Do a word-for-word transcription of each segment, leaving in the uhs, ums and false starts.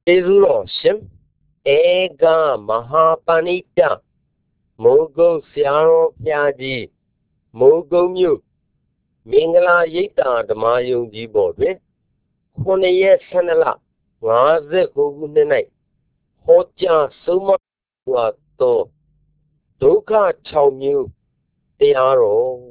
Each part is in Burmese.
Ezuloshim Ega Mahapanita Mogo Siaro Piaji Mogo Mu Mingala Yita the Mayung Jibobe Honeye Sanala Waze Hogunenai Hoja Suma To Doka Chow Mu Tiaro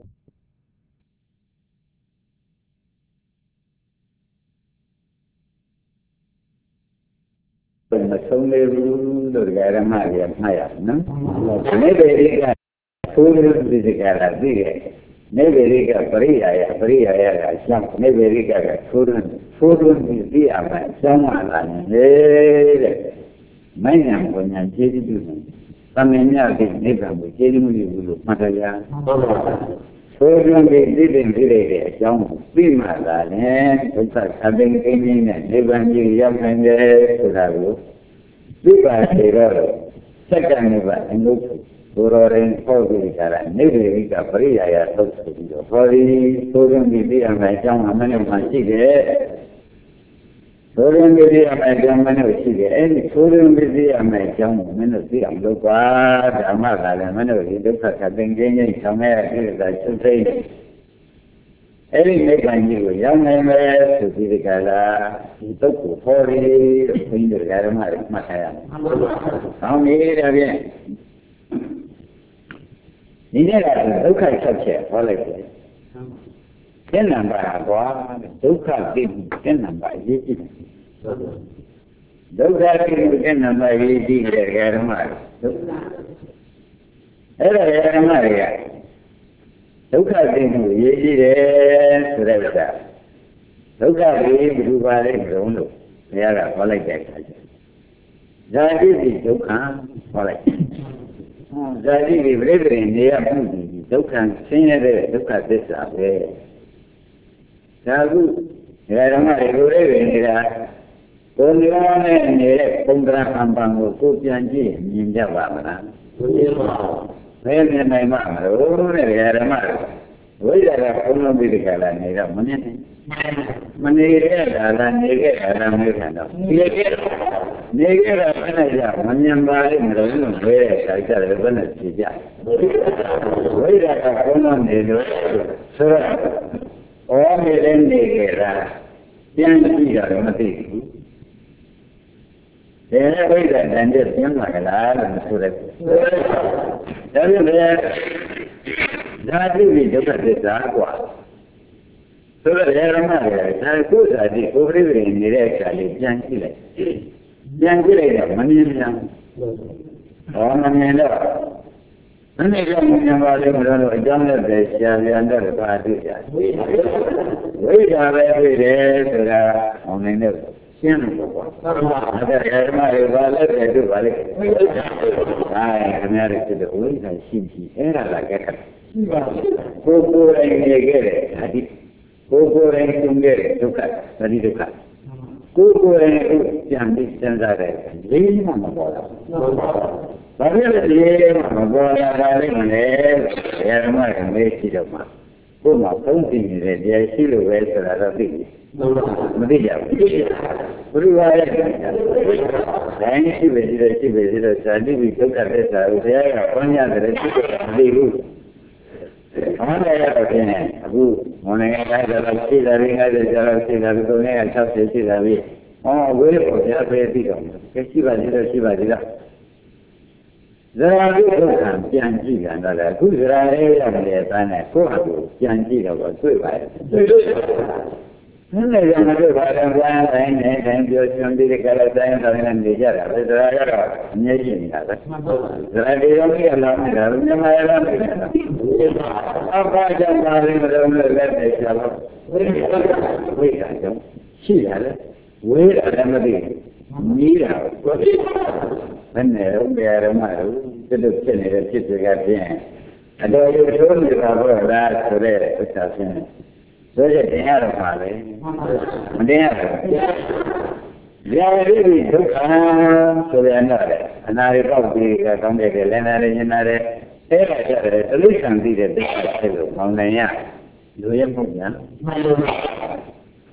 mà không nêu được cái là mai là mai à nó nếu về đi cái thu được gì cái là gì cái nếu về đi cái bari à bari à là xong nếu về đi cái thu được thu được gì à mà xong là đấy mấy năm của nhà chơi đi được tam年nhà thì nếu mà buổi chơi đi mua gì được mà thôi à thu được gì đi đến đi đấy xong phim mà là nè chúng ta làm cái cái này nếu mà như giống như thế là được Lúc bà thì rồi, chắc chắn như vậy, anh lúc tôi rồi đến phô bị cả là nếu bị cả bari à tôi sẽ đi rồi. Phô đi, tôi đang đi đi ăn này trong mà mình mà chỉ cái tôi đang đi đi ăn này trong mình chỉ cái anh tôi đang đi đi ăn này trong mình đi ăn đâu quá, đã mà là mình đi được cả bên kia như trong này thì là chúng tôi Eri mấy cái gì giống như mấy sự gì cái là tôi cũng thôi đi xin được cái mà mà thấy à không nghĩ ra bien như thế là tôi khai sắp xếp thôi lại cái làm bài quá tôi khai tìm cái làm bài gì chứ tôi ra cái làm bài gì gì cái mà ấy là cái mà cái Dukkha thing is easy to survive. Dukkha is everybody knows. They are all like that. That is Dukkha, all like that. That is every in the afternoon. Dukkha, senior Dukkha this way. Sagu, they are not every in the only one in the Kundra Kampango, Kupianji, Ninja Vamana. Nên nên này mà ở này là mà với là không làm gì cả là này là mình này mình này là là này cái là người thành đó này cái này cái là cái này là mình nhắm vào thì mình làm về cái cái là vấn đề gì vậy với là không làm gì nữa rồi ở đây lên này cái là tiền gì là mà thì thế là bây giờ đang được những cái là là số đấy Đó là giá trị vì chúng ta sẽ giá quả. Tôi là giá trị mà là cố giá trị cố đi về như thế cả liền giang chỉ lại. Giang chỉ lại là mình như thế đó mình như thế đó. Mình như thế mình vào đây mình nói giang là để giá trị ăn được ba thứ giá. Với giá về về rồi là mình như thế Sian ada herma igual de vale ay cambiar este de hoy la simple era la que poco en negere hadi poco en tungere duka tadi duka poco en yang dicendare lima mabola Padahal dia mabola kali mana herma yang mesti dapat Kuma penting dia dia silu besar tapi Mesti jauh. Berubah. Saya sih belajar sih belajar jadi itu kerja saya saya punya dari itu dulu. Mana ya katanya, aku mana yang ada lagi dari ada jalan sih dari tu ni ada sih dari. Oh, boleh ya berarti kan. Kecil belajar sih belajar. Jadi itu kan janji kan ada. Aku jadi yang dia tanya, kau aku janji kalau tu baik. Nên là nó được gọi là ra là anh ấy anh đưa cho đi cái là anh ta nên đi ra rồi ra rồi như gì cả rồi đi đâu kia làm cái đó nhưng mà làm cái đó apa yang paling benar-benar để cho nó với cả chúng chỉ là với là nó đi nghĩ là bên này ông bè đó mà cái được cái này là chỉ cái gì ở đây tôi nói là vừa ra rồi đấy cái sao Rồi thì thế nào mà đấy, mình thế nào? Giờ đi đi đâu cả, rồi anh nói đấy, anh nói bao nhiêu cái công việc lên này như này, thế là cái đấy, tôi lúc sáng đi đấy, cái lúc hôm nay nhá, rồi em không nhá,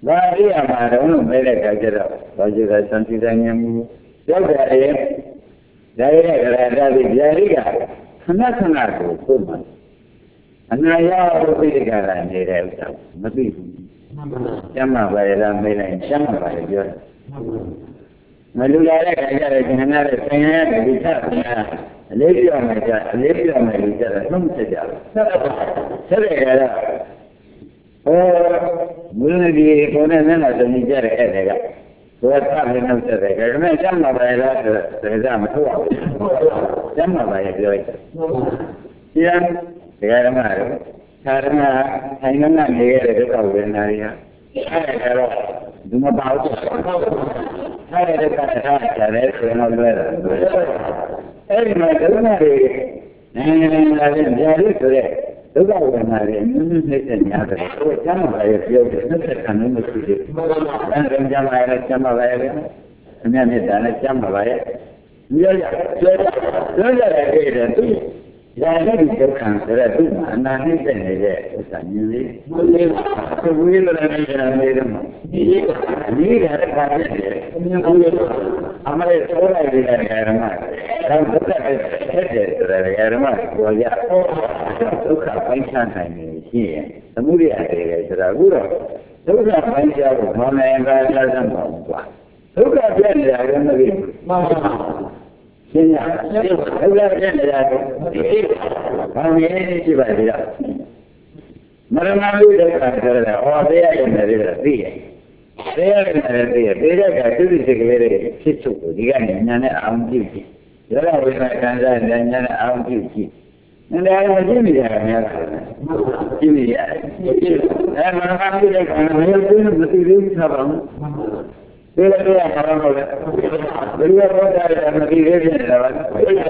ဘာရိယာမှာတော့မဲတဲ့ခါကျတော့ဘာကျတော့စံတိတိုင်းမြမှုရောက်တယ်လေဒါရတဲ့ကရတာပြီးဗျာရိကခဏခဏကိုကိုမှအနာရောပိဋကရာနေတဲ့ဥစ္စာမသိဘူးကျမ်းမာပါရလားမေးလိုက်ကျမ်းမာပါရပြောမလူလာတဲ့ခါကျတော့ကျန်တဲ့ဆင်းရဲတဲ့ဒီချက်အလေးပြောမယ်ကြအလေးပြောမယ်ဒီချက်တော့သုံးချက်ကြဆက်တယ်ကြတော့ဟောမူလကြီးကိုယ်နဲ့နဲ့လာသမီးကြတဲ့အဲ့ဒါကဘယ်သာလဲနောက်ဆက်တယ်ဒါပေမဲ့ကျမ်းမာပါရလားဆိုတော့မထုတ်အောင်ကျမ်းမာပါရပြောလိုက်ကျမ်းတရားဓမ္မတော့သာရဏဆိုင်နာနေရတဲ့ဒုက္ခဝေဒနာတွေကအဲ့ဒါတော့ဒီမပါဘူးအဲ့ဒါကထားကြတယ်ဆိုရင်တော့လွယ်တယ်အဲ့ဒီမှာဒုက္ခတွေနိုင်ငံလာတဲ့ဉာဏ်လေးဆိုတဲ့ဒုက္ခဝေဒနာတွေနည်းနည်းနဲ့များတယ်ဟိုကျမ်းမာရဲ့ပြောတယ်နှစ်သက်ခံနေလို့ရှိတယ်အဲ့ဒါကျမ်းမာရဲ့ကျမ်းမာရဲ့အမြတ်နဲ့ဒါနဲ့ကျမ်းမာရဲ့ပြောရပြောပြောရတယ်အဲ့ဒါသူဒါနဲ့ဒီဒုက္ခဆိုတဲ့သူအနာနှိမ့်တဲ့နေတဲ့ဥစ္စာမြင်လေးဘုရားကဝိရဏနေတာနေတယ်မှာဒီအနည်းတဲ့ခါနဲ့မြင်ဘူးလို့အမလေးဆိုလိုက်တဲ့ဓမ္မဒါဒုက္ခဖြစ်တယ်ဆိုတဲ့ဓမ္မကိုရဒုက္ခပိုင်းခြားနိုင်နေရှိရင်သမုဒိယတွေဆိုတာအခုတော့ဒုက္ခပိုင်းခြားကိုမနိုင်ပါးလားသမ်းပါဘူးကွာဒုက္ခပြည့်နေတာကမသိဘူးမှန်ပါရှင်းရရှင်းဘုရားပြည့်နေတာကိုဘာလို့ရင်းရှိပါလဲမရဏလူဒုက္ခဆိုတဲ့ဩတရားရနေတယ်သိရတရားရနေတယ်သိရတရားကသူစိတ်ကလေးတွေဖြစ်ချုပ်ကိုဒီကနေညာနဲ့အောင်ကြည့်ကြည့်ရရဝိမာခံစားတဲ့ညာနဲ့အောင်ကြည့်ကြည့်နည်းနည်းမကြည့်မိရတာများတာကြည့်မိရတယ်အဲမရဏလူဒုက္ခမရဘူးမသိသေးသာပါဘူးဒီလိုရတာတော့လေဘယ်လိုပေါ်တာလဲမသိသေးဘူးလားအဲဒါ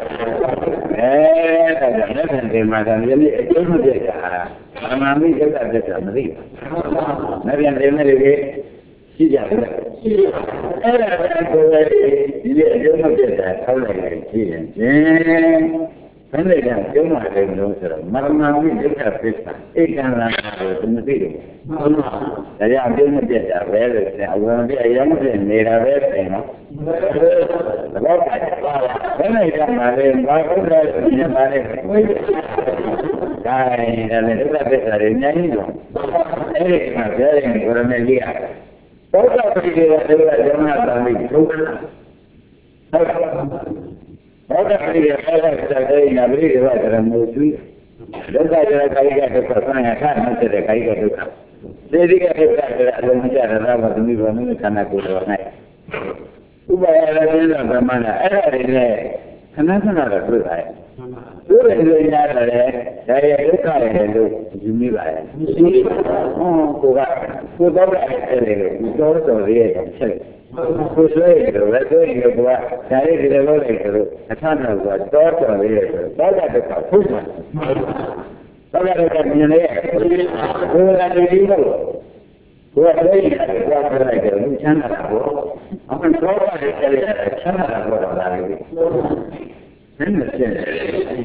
ကြောင့်လည်းဒီမှာကလည်းအကျိုးမပြည့်တာအမှန်မိဒုက္ခပြည့်တာမသိဘူး။နောက်ပြန်တယ်မဲ့လေရှိကြတယ်။ရှိတယ်။အဲ့ဒါကိုဒီလိုအကျိုးမပြည့်တာထောက်လိုက်ရင်ရှိရင်ရှင်ဘယ်နဲ့ကကျုံးလာတယ်လို့ဆိုတော့မရဏမိဒုက္ခပြည့်တာဧကံလာကိုသူမသိဘူး။ဟုတ်လား။ဒါကြောင့်အကျိုးမပြည့်တာပဲလို့ဆိုအဝင်ပြအရင်ကနေတာပဲပြင်နော်။တော့ဘယ်နဲ့ကမှလည်းဘာဟုတ်လဲညပါလေ။ဒါရင်လည်းဒုက္ခပြည့်တာတွေအများကြီးတော့အဲ့ဒီမှာပြောရင်ကိုရမေလေးရတယ်။ဒုက္ခပြည့်တဲ့ဒုက္ခဓမ္မသာမိဒုက္ခဟုတ်ဘောဓပိရခါရစတဲ့နာပိရဝကရမေသူဒုက္ခကြရကာယကဒုက္ခဆံရခါမတဲ့ကာယကဒုက္ခသေတိကဒုက္ခအလုံးမကျရတာဘာသမီးဘာမင်းခန္ဓာကိုယ်တော်၌ဥပါယရတဲ့ဗမနာအဲ့ဒါတွေနဲ့ခဏခဏတော့တွေ့ပါရဲ့တွေ့တယ်လို့ညာတယ်ဒါရဲ့ဒုက္ခရဲ့လို့ယူမိပါရဲ့ဟောကိုကကိုတော့အဲ့ဒါလေဒီတော်တော်လေးရဲ့ချက်ကိုဆွေးတယ်လည်းတွေ့ရင်ကဒါရေးဒီလိုလုပ်လိုက်တယ်လို့အထနာကတော်တော်လေးရဲ့တော့တာဒုက္ခဖုတ်မှာတော့တာဒုက္ခမြင်လေကိုယ်ကတည်းကလို့ကိုယ်ကလည်းကြားလိုက်တယ်လူချမ်းသာတာပေါ့အခုတော့ပါတယ်ချမ်းသာတာပေါ့လားလေနည်းနည်းရှင်းတယ်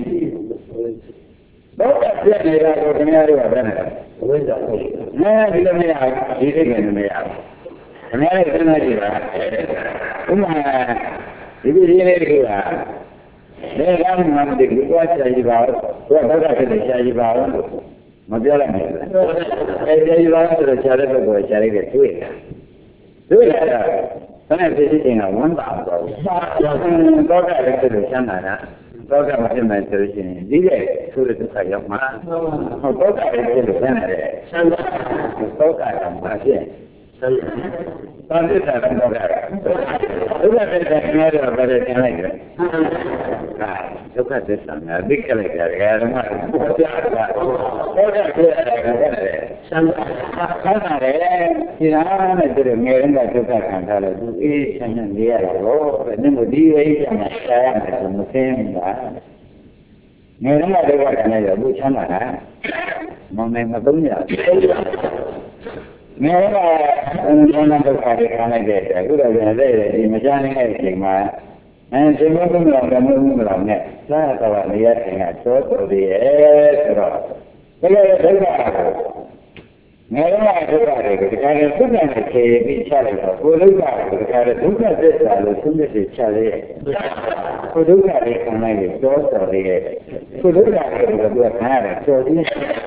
တော့ပြည့်နေတာကိုခင်ဗျားတို့ကဘယ်နဲ့ဝိဇ္ဇာကိုအဲဒီလိုမရဒီစိတ်ကလည်းမရခင်ဗျားတို့စဉ်းစားကြည့်ပါဥမာဒီဒီလေးတွေကလည်းကောင်းမှမသိဘူးကိုယ်ချာကြည့်ပါဦးကိုယ်တော့ကတည်းကချာကြည့်ပါဦးမပြောလိုက်နဲ့အဲဒီလိုဆိုတော့ခြားတဲ့ဘက်ကိုခြားလိုက်တယ်တွေ့တယ်တွေ့ရတာဆန်းတဲ့ဖြစ်ချင်းကဝမ်းသာတော့တော့ကလည်းဆိုလို့ချမ်းသာတာတော့ကမဖြစ်မှဆိုလို့ရှိရင်ဒီရဲ့ဆိုတဲ့ဒုက္ခရောက်မှာဟုတ်တော့ကလည်းဆိုလို့ချမ်းသာတယ်ချမ်းသာတော့ကလည်းမဖြစ်ဆန်းဘာဖြစ်တာလဲတော့ကဒုက္ခတဲ့ခင်ဗျားတို့ဗတဲ့တင်လိုက်တယ်ဟာဒုက္ခသစ္စာများသိကြလိုက်ကြတယ်ဓမ္မကိုကြားတာတော့ကပြောရတယ်ဆန်းဆန်းတာလေဒီဟာနဲ့တူငယ်ရင်ကဒုက္ခခံထားလို့သူအေးဆန်းနေနေရတယ်လို့ဘယ်နဲ့ဒီဝိညာဉ်နဲ့ရှားရတယ်ဆိုမသိဘူးလားငယ်ရင်ကဒုက္ခခံရတော့ဘူးချမ်းသာတာမမေမသုံးရငယ်ကဘယ်လိုဒုက္ခတွေခံလိုက်တဲ့အခုတော့ပြန်တဲ့ဒီမချမ်းနေတဲ့အချိန်မှာအဲဒီဘုရားကလည်းမဟုတ်ဘူးလားနဲ့သာတော်နေရာချိန်ကသောတော်ရည်ဆိုတော့ဘယ်လိုဒုက္ခကိုငယ်တော့ဒုက္ခတွေကိုဒါကြတဲ့ဒုက္ခနဲ့ခြေပြီးချလိုက်တော့ကိုယ်ဒုက္ခကိုဒါကြတဲ့ဒုက္ခသစ္စာလို့သုံးသက်ချလိုက်ကိုယ်ဒုက္ခတွေခံလိုက်ပြီးတော့တော်လေးရဲ့ကိုယ်ဒုက္ခတွေကိုသူကခံရတယ်တော်သေးတယ်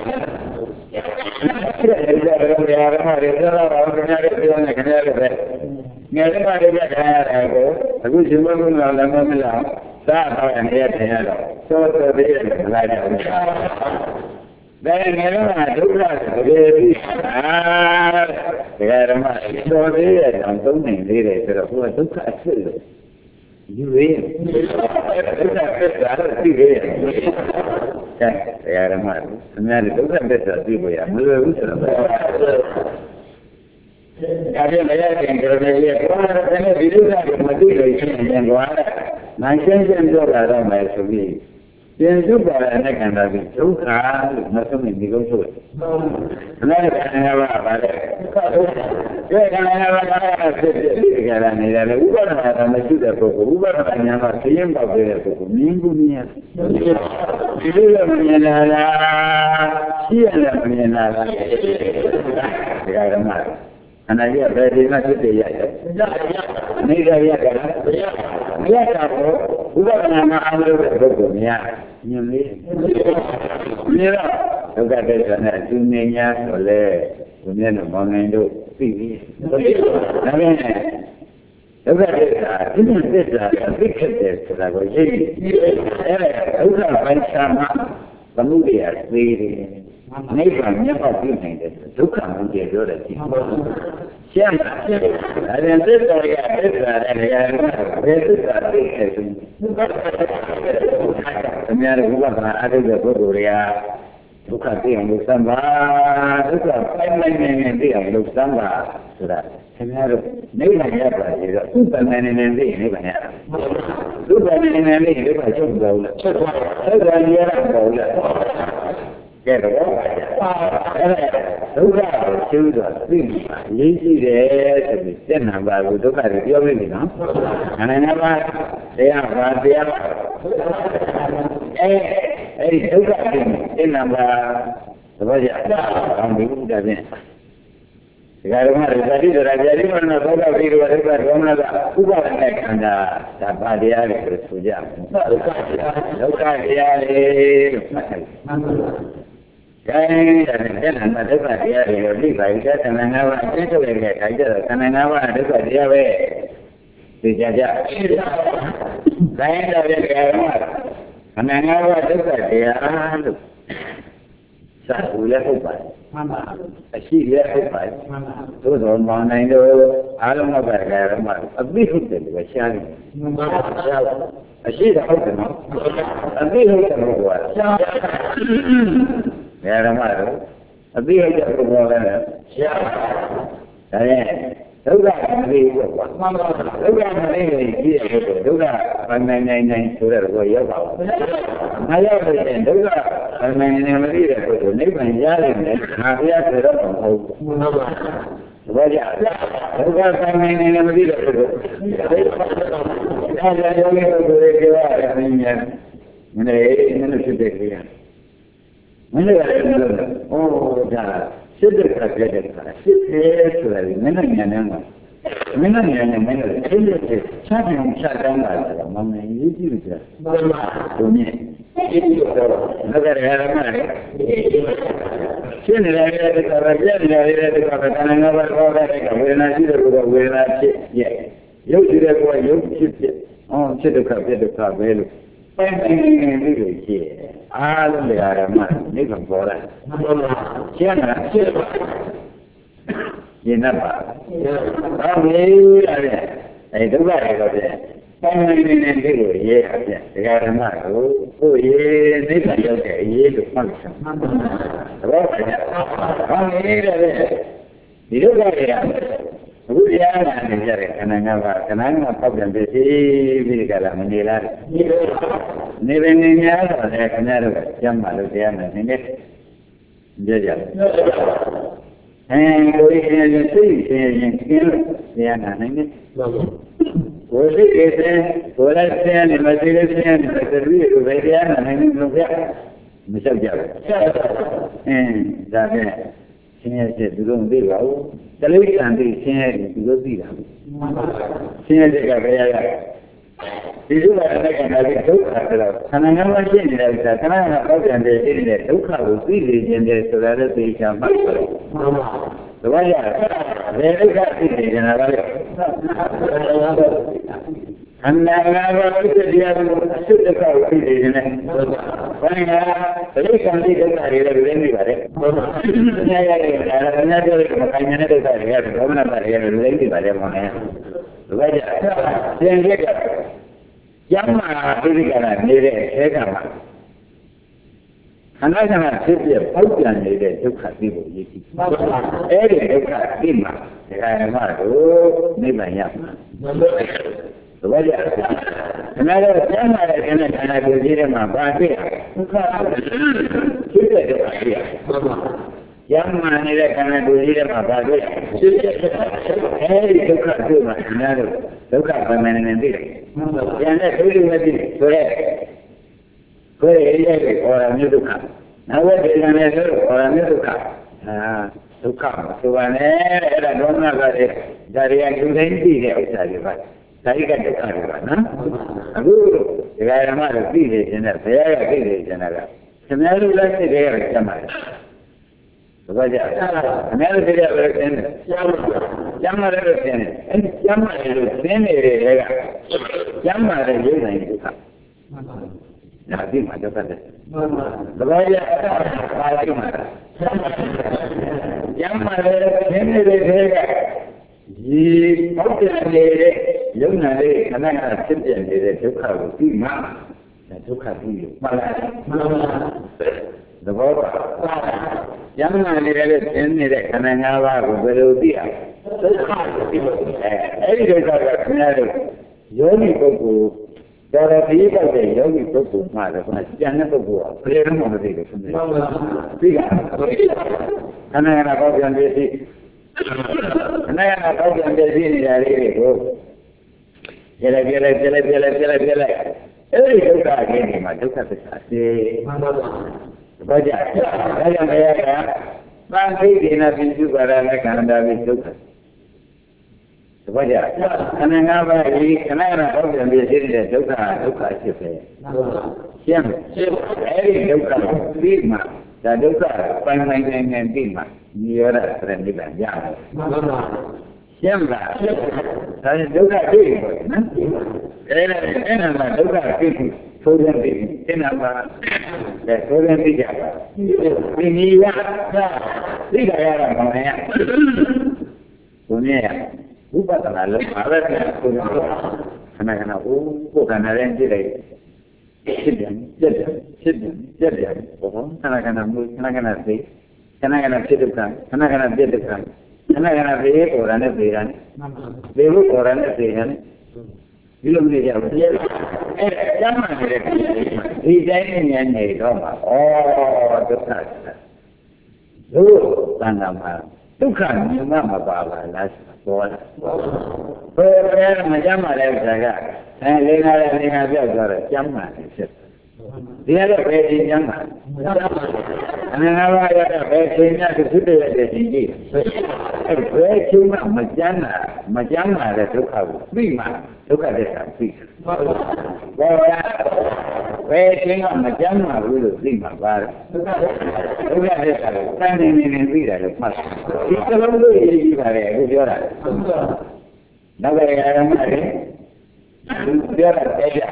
အဲ့ဒါလည်းဘယ်လိုလဲအဲ့ဒါလည်းတော့ခင်ဗျားတို့ပြောနေခင်ဗျားတို့ပဲငယ်တော့လည်းခံရတယ်ကိုအခုရှင်မကုလားလည်းမမလားသာတော့အနေနဲ့ထင်ရတော့တော်တော်သေးတယ်လိုက်တယ်ဒါငယ်တော့ဒုက္ခတွေပြီးအာဒါကမှတော်သေးတယ်တော့သုံးနေသေးတယ်ဆိုတော့ကိုယ်ကဒုက္ခအဖြစ်လို့ယူရင်းဒုက္ခဖြစ်တာသိရရဲ့ကဲဒါကမှအများကြီးဒုက္ခဖြစ်တာသိဖို့ရမလွယ်ဘူးဆိုတော့အဲ့ဒီလည်းရင်ကြတယ်ရဲ့ကိုယ်ကလည်းဒီဒုက္ခကိုမသိလို့ရှိရင်ကွာနိုင်ရှင်းရှင်းပြောတာတော့မယ်ဆိုပြီးပြန်စုပါတဲ့အခါမှာဒုက္ခလို့မဆုံးနေဒီလိုဆိုတယ်။ဒါနဲ့ခန္ဓာဘာပါလဲ။ဒီခန္ဓာဘာကဖြစ်ဖြစ်ဒီကရနေတယ်ဥပါဒနာကမရှိတဲ့ပုဂ္ဂိုလ်ဥပါဒနာညာမှာသိရင်ပေါက်တဲ့ပုဂ္ဂိုလ်မြင်ဘူးမြင်ဒီလိုရမြင်လာလားရှိရလားမြင်လာလားဒီကရမှာအနာရဘယ်ဒီမှာဖြစ်တယ်ရတယ်။နေရရတယ်လားမရတာတော့ဥပဒနာမှာအလုပ်တဲ့ပုဂ္ဂိုလ်များညင်လေးမြင်တော့ဒုက္ခတဲ့ဆန္ဒသူနေညာဆိုလဲဘုရားနဲ့မောင်ငင်တို့သိပြီဒါပေမဲ့ဒုက္ခတဲ့ဆန္ဒသူသစ္စာသိခဲ့တယ်ဆိုတာကိုရိပ်အဲ့ဒါဒုက္ခပိုင်းခြားမှာသမုဒိယသေးတယ်နိဗ္ဗာန်မျက်မှောက်ပြုနိုင်တယ်ဒုက္ခမှုတွေပြောတယ်ဒီရှင်းပါအဲ့ဒါသစ္စာကသစ္စာတဲ့နေရာမှာဘယ်သစ္စာသိခဲ့သူအများကြီးဘုရားအထုတဲ့ပုဂ္ဂိုလ်တွေကဒုက္ခသိအောင်လုပ်စမ်းပါဒုက္ခပိုင်းပိုင်းနဲ့သိအောင်လုပ်စမ်းပါဆိုတာခင်ဗျားတို့နိဗ္ဗာန်ရပါလေတော့ဥပ္ပန္နနေနေသိနိဗ္ဗာန်ရဥပ္ပန္နနေနေသိနိဗ္ဗာန်ချုပ်သွားလို့ချုပ်သွားအဲ့ဒါရရတော့လို့ကဲတော့အဲ့ဒါဒုက္ခကိုရှင်းတော့သိမှာရေးကြည့်တယ်ဆိုပြီးစက်နံပါတ်ကိုဒုက္ခတွေပြောပြနေနော်ခန္ဓာနံပါတ်တရားပါတရားပါအဲအဲ့ဒီဒုက္ခကိုစက်နံပါတ်သဘောကျအောင်ဒီဥဒ္ဒါဖြင့်ဒီကရမရဇတိဒရာဇတိမနောသောကပိရောဒုက္ခရောမနာဥပဒနဲ့ခန္ဓာဒါပါတရားတွေလို့ဆိုကြတယ်ဒုက္ခဒုက္ခတရားတွေလို့မှတ်တယ်ကဲဒါနဲ့တဏှာဒုက္ခတရားတွေကိုသိပါပြီ။သဏ္ဍာန်၅ပါးအကျဉ်းချုပ်နေတဲ့ခိုင်ကျတော့သဏ္ဍာန်၅ပါးဒုက္ခတရားပဲသိကြကြ။ဒါရင်တော့ဒီကရမသဏ္ဍာန်၅ပါးဒုက္ခတရားလို့စာဘူးလည်းဟုတ်ပါတယ်။မှန်ပါ။အရှိလည်းဟုတ်ပါတယ်။မှန်ပါ။သို့တော်မောင်နိုင်တို့အားလုံးကကရမအသိဟုတ်တယ်လို့ရှားနေတယ်။မှန်ပါရှားအရှိတော့ဟုတ်တယ်နော်။အသိဟုတ်တယ်လို့ပြောတာ။ရှားဓမ္မတို့အသိရတဲ့ပုဂ္ဂိုလ်ကလည်းရှားဒါနဲ့ဒုက္ခမသိဘူးကွာမှန်ပါဒုက္ခမသိရင်ကြီးတယ်ဆိုဒုက္ခနိုင်နိုင်နိုင်နိုင်ဆိုတဲ့ကိုရောက်ပါဘူး။ငါရောက်ရင်ဒုက္ခနိုင်နိုင်နိုင်မသိတဲ့ပုဂ္ဂိုလ်နိဗ္ဗာန်ရတယ်နဲ့ငါဘုရားဆိုတော့မဟုတ်ဘူး။မှန်ပါဘာကြဒုက္ခနိုင်နိုင်နိုင်မသိတဲ့ပုဂ္ဂိုလ်ဒါကြောင့်ယောဂီပုဂ္ဂိုလ်တွေပြောရတယ်မင်းများမင်းလည်းမင်းတို့ဖြစ်တဲ့ခေတ်မင်းလည်းဟိုဒါစစ်တဲ့ခါကြတဲ့ခါစစ်တယ်ဆိုတာလည်းမင်းနဲ့ညနေမှာမင်းနဲ့ညနေမင်းလည်းအဲ့ဒီချားပြန်ချားတန်းလာတယ်မမင်းရေးကြည့်လို့ကြာမှန်ပါဘုမြင်ဒီလိုတော့ငါကလည်းရမှာရှင်းနေတယ်တဲ့ကရပြည့်နေတယ်တဲ့ကခန္ဓာငါးပါးဟောတဲ့ကဝေဒနာရှိတဲ့ကိုယ်ဝေဒနာဖြစ်ရဲ့ရုပ်ရှိတဲ့ကိုယ်ရုပ်ဖြစ်ဖြစ်ဟောဖြစ်ဒုက္ခဖြစ်ဒုက္ခပဲလို့ပိုင်းပိုင်းနေပြီးလို့ရှိတယ်အားလုံးတရားဓမ္မနိဗ္ဗာန်ပေါ်လာရှင်းလားရှင်းပါရှင်းပါဘာမေးရတဲ့အဲဒုက္ခတွေတော့ပြန်ပိုင်းပိုင်းနေနေပြီးလို့ရေးရပြန်တရားဓမ္မကိုကိုယ်ရေးနိဗ္ဗာန်ရောက်တဲ့အရေးလို့မှတ်ချင်မှန်ပါဘောပါဘာမေးရတဲ့ဒီဒုက္ခတွေကအခုတရားနာနေကြတဲ့ခန္ဓာငါးပါးခန္ဓာငါးပါးပေါက်ပြန်ပြီးပြီးကြတာမနေလားနေပင်နေများတော့လည်းခင်ဗျားတို့ကျမ်းပါလို့တရားနာနေတယ်ကြကြတယ်အဲကိုယ်ရှင်ရင်သိရှင်ရင်ကျင်းလို့တရားနာနေတယ်ကိုယ်သိတဲ့ကိုယ်လည်းဆင်းနေမသိတဲ့ဆင်းနေတဲ့တတိယကိုပဲတရားနာနေလို့ပြမလျှောက်ကြဘူးအင်းဒါဖြင့်ဆင်းရဲတဲ့သူတို့မသိပါဘူးတလိပ်တန်သိဆင်းရဲတယ်သူတို့သိတာဆင်းရဲတဲ့ကဘယ်ရရဒီလိုလည်းလည်းကလည်းဒုက္ခဆိုတော့ခန္ဓာငါးပါးရှိနေတဲ့ဥစ္စာခဏခဏပေါက်ပြန်တဲ့ဖြစ်နေတဲ့ဒုက္ခကိုသိနေခြင်းတဲ့ဆိုတာလည်းသိချင်မှတ်ပါမှန်ပါတပည့်ရဘယ်ဒုက္ခသိနေကြတာလဲခန္ဓာငါးပါးဥစ္စာတရားကိုအစွတ်ဒုက္ခကိုသိနေခြင်းနဲ့ဘာလဲပရိက္ခဏိဒုက္ခတွေလည်းပြင်းနေပါတယ်မှန်ပါဆရာရဲ့ဒါကလည်းပြောလို့မကိုင်းနေတဲ့ဒုက္ခတွေကဘောမနာပါတယ်လည်းလည်းနေပါတယ်မောင်နဲ့တပည့်ရသင်ခဲ့တယ်ကျမ်းမာပိဋကနာနေတဲ့အဲကမှာခန္ဓာခန္ဓာဖြစ်ပြပေါက်ပြန်နေတဲ့ဒုက္ခသိဖို့ရည်ရှိပါဘူး။အဲဒီဒုက္ခသိမှဒကာရမတို့နိဗ္ဗာန်ရမှာ။သဘောကျလား။ခန္ဓာတော့ကျမ်းမာတဲ့ခန္ဓာခန္ဓာကိုကြည့်တဲ့မှာဘာဖြစ်လဲ။ဒုက္ခဖြစ်တဲ့ဒုက္ခဖြစ်ရ။ကျမ်းမာနေတဲ့ခန္ဓာကိုကြည့်တဲ့မှာဘာဖြစ်လဲ။ဖြစ်တဲ့ဒုက္ခအဲဒီဒုက္ခသိမှခန္ဓာတို့ဒုက္ခဗမဏနေသိတယ်။ကျန်တဲ့ဒုက္ခမသိဆိုရဲကိုယ်ရဲ့ရဲ့ခေါ်ရမျိုးဒုက္ခနောက်ဝေဒနာနဲ့ဆိုခေါ်ရမျိုးဒုက္ခအာဒုက္ခဆိုပါနဲ့အဲ့ဒါဒေါမနကတဲ့ဒါတွေကလူတိုင်းသိတဲ့ဥစ္စာတွေပါဒါကြီးကဒုက္ခတွေပါနော်အခုဒကာရမတို့သိနေခြင်းနဲ့ဘယ်ရကသိနေခြင်းကခင်ဗျားတို့လည်းသိတယ်ရကျမ်းပါတယ်ဘယ်ကြခင်ဗျားတို့သိတယ်ပဲသင်တယ်ကျမ်းပါတယ်လို့သင်တယ်အဲ့ကျမ်းပါတယ်လို့သင်နေတဲ့ကကျမ်းပါတယ်ရုပ်တိုင်းဒုက္ခဒါဒီမှာတော့တယ်မှန်ပါဘယ်ရပါလိမ့်မှာကျမ်းပါတယ်သင်နေတဲ့ကဒီပေါက်တယ်နေတဲ့ယုံနာလေးခဏခဏဖြစ်ပြနေတဲ့ဒုက္ခကိုသိမှဒုက္ခသိလို့မှန်လားမှန်ပါသဘောပါကျမ်းမာနေတဲ့သင်နေတဲ့ခန္ဓာ၅ပါးကိုဘယ်လိုသိရဒုက္ခကိုသိလို့အဲအဲ့ဒီဒုက္ခကခင်ဗျားတို့ယောဂီပုဂ္ဂိုလ်တော်တော်ပြီးတော့တဲ့ယောဂီပုဂ္ဂိုလ်မှလည်းကျန်တဲ့ပုဂ္ဂိုလ်ကဘယ်လိုမှမသိဘူးခင်ဗျာမှန်ပါသိကခန္ဓာကနာပေါက်ပြန်ပြီးသိခန္ဓာကနာပေါက်ပြန်ပြီးသိနေကြလေးတွေကိုပြလိုက်ပြလိုက်ပြလိုက်ပြလိုက်ပြလိုက်ပြလိုက်အဲ့ဒီဒုက္ခအကျဉ်းဒီမှာဒုက္ခသစ္စာသိမှန်ပါပါဘာကြလဲဒါကြောင့်ဘုရားကသံသိဒေနပိစုပါရနဲ့ခန္ဓာပြီးဒုက္ခသဘောကျခန္ဓာ၅ပါးဒီခဏခဏပေါက်ပြန်ပြီးသိတဲ့ဒုက္ခဒုက္ခအဖြစ်ပဲရှင်းရှင်းအဲ့ဒီဒုက္ခကိုသိမှဒါဒုက္ခပိုင်ပိုင်နိုင်နိုင်သိမှနိရောဓဆိုတဲ့နိဗ္ဗာန်ရမယ်မှန်ပါရှင်းလားဒါဒုက္ခသိတယ်နော်အဲ့ဒါအဲ့ဒါမှဒုက္ခသိပြီဆိုရင်ဒီသင်္နာမှာလက်ဆိုရင်သိကြပါဒီနည်းကသိကြရတာမဟုတ်ရဲ့ဘုရားဥပဒနာလုံးပါပဲဆိုတော့ခဏခဏအိုးကိုယ်ခန္ဓာနဲ့ကြည့်လိုက်ဖြစ်တယ်ပြက်တယ်ဖြစ်တယ်ပြက်တယ်ဘောခဏခဏမူခဏခဏသိခဏခဏဖြစ်ဒုက္ခခဏခဏပြက်ဒုက္ခခဏခဏဘေးပေါ်ရနဲ့ဘေးရနဲ့ဘေးကိုပေါ်ရနဲ့ဘေးရနဲ့ဒီလိုနေကြဘူးအဲကျမ်းမာနေတဲ့ဒီတိုင်းဉာဏ်နေတော့မှာဩဒုက္ခဒုသံဃာမှာဒုက္ခမြင်မှမပါပါလားပေါ်လာဘယ်ဘယ်မှာကျမ်းမာတဲ့ဥစ္စာကအဲလေးနာတဲ့လေးနာပြောက်သွားတော့ကျမ်းမာတယ်ဖြစ်ဒီကတော့ဘယ်ချိန်ကျမ်းမာအနန္တဘာရတော့ဘယ်ချိန်ညသူဖြစ်တဲ့ချိန်ကြီးအဲဘယ်ချိန်မှမကျမ်းမာမကျမ်းမာတဲ့ဒုက္ခကိုသိမှဒုက္ခသစ္စာသိဘောလားဘယ်ချိန်မှမကျမ်းမာဘူးလို့သိမှပါဒုက္ခသစ္စာကိုတန်နေနေနေသိတယ်လို့မှတ်ဒီစလုံးလို့ရေးကြည့်ပါလေအခုပြောတာနောက်ပဲအရမ်းတယ်ပြောတာတဲ့ရ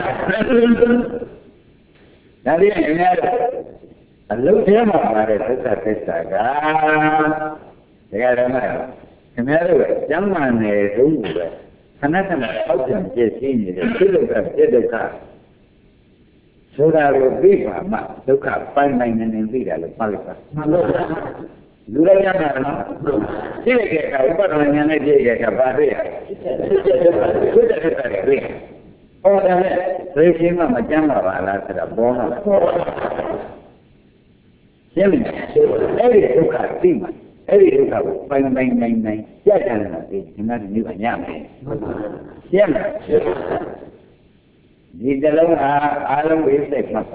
ဒါလေးအများကြီးအလုံးထဲမှာပါတဲ့ဒုက္ခသစ္စာကဒကာရမခင်ဗျားတို့ကျမ်းမာနေတုန်းကပဲခဏခဏအောက်ပြန်ပြည့်စည်နေတယ်ဖြစ်လို့ကပြည့်ဒုက္ခဆိုတာကိုသိပါမှဒုက္ခပိုင်းပိုင်းနေနေသိတယ်လို့မှတ်လိုက်ပါမှန်ပါဗျာလူလိုက်ရမှာနော်သိတဲ့ကဥပဒနာဉာဏ်နဲ့ပြည့်တဲ့ကဘာတွေ့ရဖြစ်တဲ့ဒုက္ခတွေတွေ့ဟောတယ်လေသိချင်းမှမကျမ်းပါပါလားဆိုတာပေါ်မှာရှင်းပြီအဲ့ဒီဒုက္ခသိမှအဲ့ဒီဒုက္ခကိုပိုင်ပိုင်နိုင်နိုင်ကြက်ကြတယ်လားဒီဒီမှာဒီကညမယ်ရှင်းလားဒီတလုံးဟာအားလုံးဝိသိက်မှတ်ပါ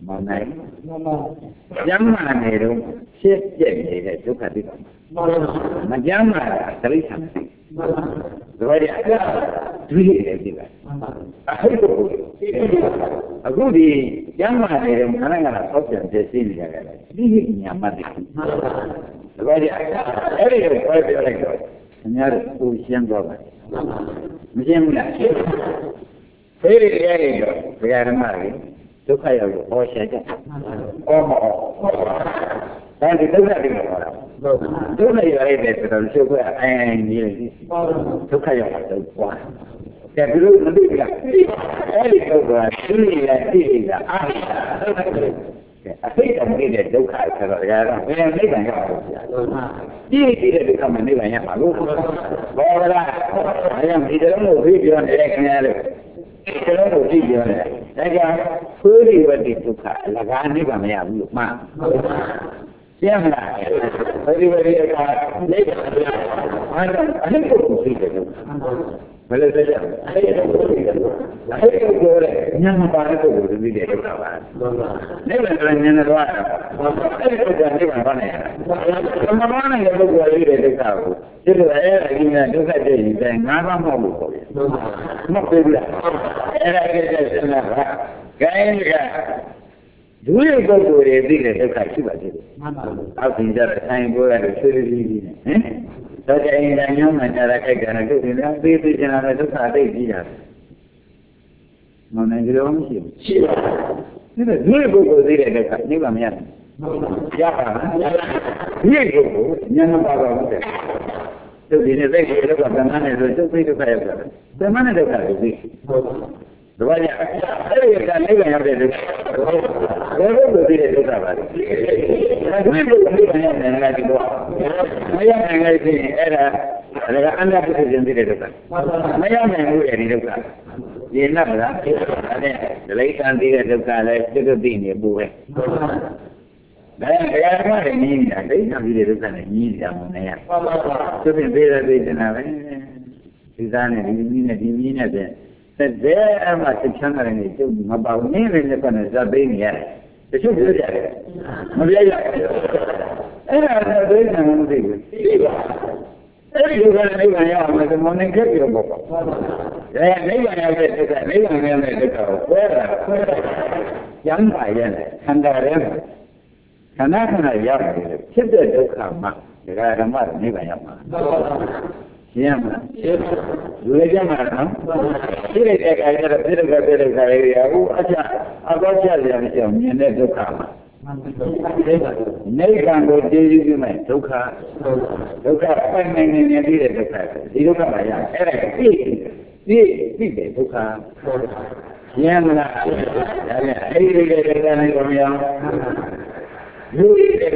မနိုင်ကျမ်းမာနေတော့ဖြစ်ပြနေတဲ့ဒုက္ခတိကမကျမ်းမာတာသတိထားဒါကြရဒုတိယနေပြီလားအဲ့ဒါအခုဒီကျမ်းမာနေတဲ့ခန္ဓာကလာဆောက်ပြန်ပြည့်စည်နေကြတယ်ဒီညာမှတ်တယ်ဒါကြရအဲ့ဒီကိုပြောပြလိုက်တော့အများကိုရှင်းသွားပါမရှင်းဘူးလားဖေးရရဲ့တော့ဘုရားဓမ္မကြီးဒုက္ခရောက်လို့ဟောရှာကြ။အော်မအော်။ဒါဒီဒုက္ခတွေမှာဟောတာ။ဒုက္ခရရတဲ့ဆိုတော့ရှုပ်ကအရင်ကြီးလေ။ဒုက္ခရောက်တော့ပွား။ဒါဘယ်လိုမသိဘူးလား။အဲ့ဒီဒုက္ခကသိရသိရအာဟိတာဒုက္ခတွေ။အသိအမြင်တဲ့ဒုက္ခဆိုတော့ဒါကဘယ်နိဗ္ဗာန်ရောက်ပါ့ဗျာ။ကြည့်ကြည့်တဲ့ဒုက္ခမှာနိဗ္ဗာန်ရပါလို့။ဘောရလား။အဲဒါဒီတလုံးကိုပြီးပြောနေတဲ့ခင်ဗျားတို့ဒီလိုကိုကြည့်ကြတယ်။ဒါကြောင့်ဖွေးရိဝတ္တိဒုက္ခအလကားနိဗ္ဗာန်မရဘူးလို့မှန်။ရှင်းမလား။ဖွေးရိဝတ္တိဒုက္ခနိဗ္ဗာန်မရဘူး။အဲ့ဒါအနိစ္စကိုသိတယ်လို့။ဘယ်လိုလဲ။အဲ့ဒါကိုသိတယ်လို့။အဲ့ဒါကိုပြောတယ်ဉာဏ်မပါတဲ့ပုဂ္ဂိုလ်တွေသိတဲ့ဒုက္ခပါ။နိဗ္ဗာန်ကလည်းဉာဏ်နဲ့တော့အဲ့ဒါကနိဗ္ဗာန်ဘာနဲ့။သမဘာနဲ့ပုဂ္ဂိုလ်တွေသိတဲ့ဒုက္ခကိုဒီလိုအဲ့ဒါကြီးကဒုက္ခတည်းကြီးတဲ့ငါးပါးမဟုတ်လို့ခေါ်တယ်။မဟုတ်ဘူးလား။အဲ့ဒါကတည်းကစဉ်းစားပါ။ခိုင်းကဒုရပုဂ္ဂိုလ်တွေသိတဲ့ဒုက္ခရှိပါသေးတယ်။မှန်ပါဘူး။အောက်ပြင်ကြတဲ့ဆိုင်ပေါ်ရတယ်ဆွေးဆွေးပြီးနေဟင်။ဒါကြရင်လည်းညောင်းမှကြတာခိုက်ကြတယ်ဒုက္ခနဲ့သိသိချင်တာဒုက္ခအသိကြီးတာ။မနိုင်ကြတော့မရှိဘူး။ရှိပါဘူး။ဒါဒုရပုဂ္ဂိုလ်သိတဲ့ဒုက္ခနိဗ္ဗာန်မရဘူး။ရပါလား။ဒီကိုဉာဏ်မပါတော့ဘူးတဲ့။သူဒီနေ့သိတဲ့ဒုက္ခကံနဲ့ဆိုသူသိဒုက္ခရောက်တာ။ဓမ္မနဲ့ဒုက္ခကိုသိ။ဒါကြအဲ့ဒီကနိဗ္ဗာန်ရောက်တဲ့ဒုက္ခဘယ်လိုသိတဲ့ဒုက္ခပါလဲ။ဒါကနိဗ္ဗာန်ရောက်တဲ့ငါဒီတော့မရနိုင်ခဲ့ရင်အဲ့ဒါဒါကအန္တရာယ်ဖြစ်ခြင်းသိတဲ့ဒုက္ခ။မရနိုင်ဘူးအဲ့ဒီဒုက္ခ။ရေနပ်လား။ဒါနဲ့ဒလိကံသိတဲ့ဒုက္ခလည်းစိတ်သိနေပူပဲ။ဒါကတရားဓမ္မတွေကြီးနေတာဒိဋ္ဌိပြီးတဲ့ဒုက္ခနဲ့ကြီးနေတာမနဲ့ရသူပြင်သေးတဲ့သိတဲ့နာပဲဒီသားနဲ့ဒီကြီးနဲ့ဒီကြီးနဲ့ပြန်သက်တဲ့အမှသိချမ်းတယ်နေကျုပ်မပေါ့နင်းနေတဲ့ကနဲ့ဇပ်ပေးနေရတယ်တချို့ပြောကြတယ်မပြည့်ရအဲ့ဒါတော့ဒိဋ္ဌိမှမသိဘူးသိပါအဲ့ဒီဒုက္ခနဲ့နိဗ္ဗာန်ရောက်အောင်ဆိုမနေခဲ့ပြီးတော့ပေါ့ဒါကနိဗ္ဗာန်ရောက်တဲ့ဒုက္ခနိဗ္ဗာန်ရောက်တဲ့ဒုက္ခကိုဆွဲတာဆွဲတာကျမ်းပါရဲ့ခန္ဓာရဲ့ခန္ဓာခန္ဓာရောက်တယ်ဖြစ်တဲ့ဒုက္ခမှာဒကာဓမ္မနိဗ္ဗာန်ရောက်မှာရှင်းမလားရှင်းလူလည်းကြမှာနော်ဒီလိုတဲ့အခါကျတော့ပြိတ္တကပြိတ္တကလေးရဘူးအချအဘောချရမရှိအောင်မြင်တဲ့ဒုက္ခမှာနိဗ္ဗာန်ကိုတည်ယူပြီးမဲ့ဒုက္ခဒုက္ခပိုင်နိုင်နေနေတဲ့ဒုက္ခဒီဒုက္ခမှာရအဲ့ဒါပြည့်ပြည့်ပြည့်တဲ့ဒုက္ခရှင်းမလားဒါနဲ့အဲ့ဒီလိုတဲ့ကနေတော့မရအောင်လူတွေကအ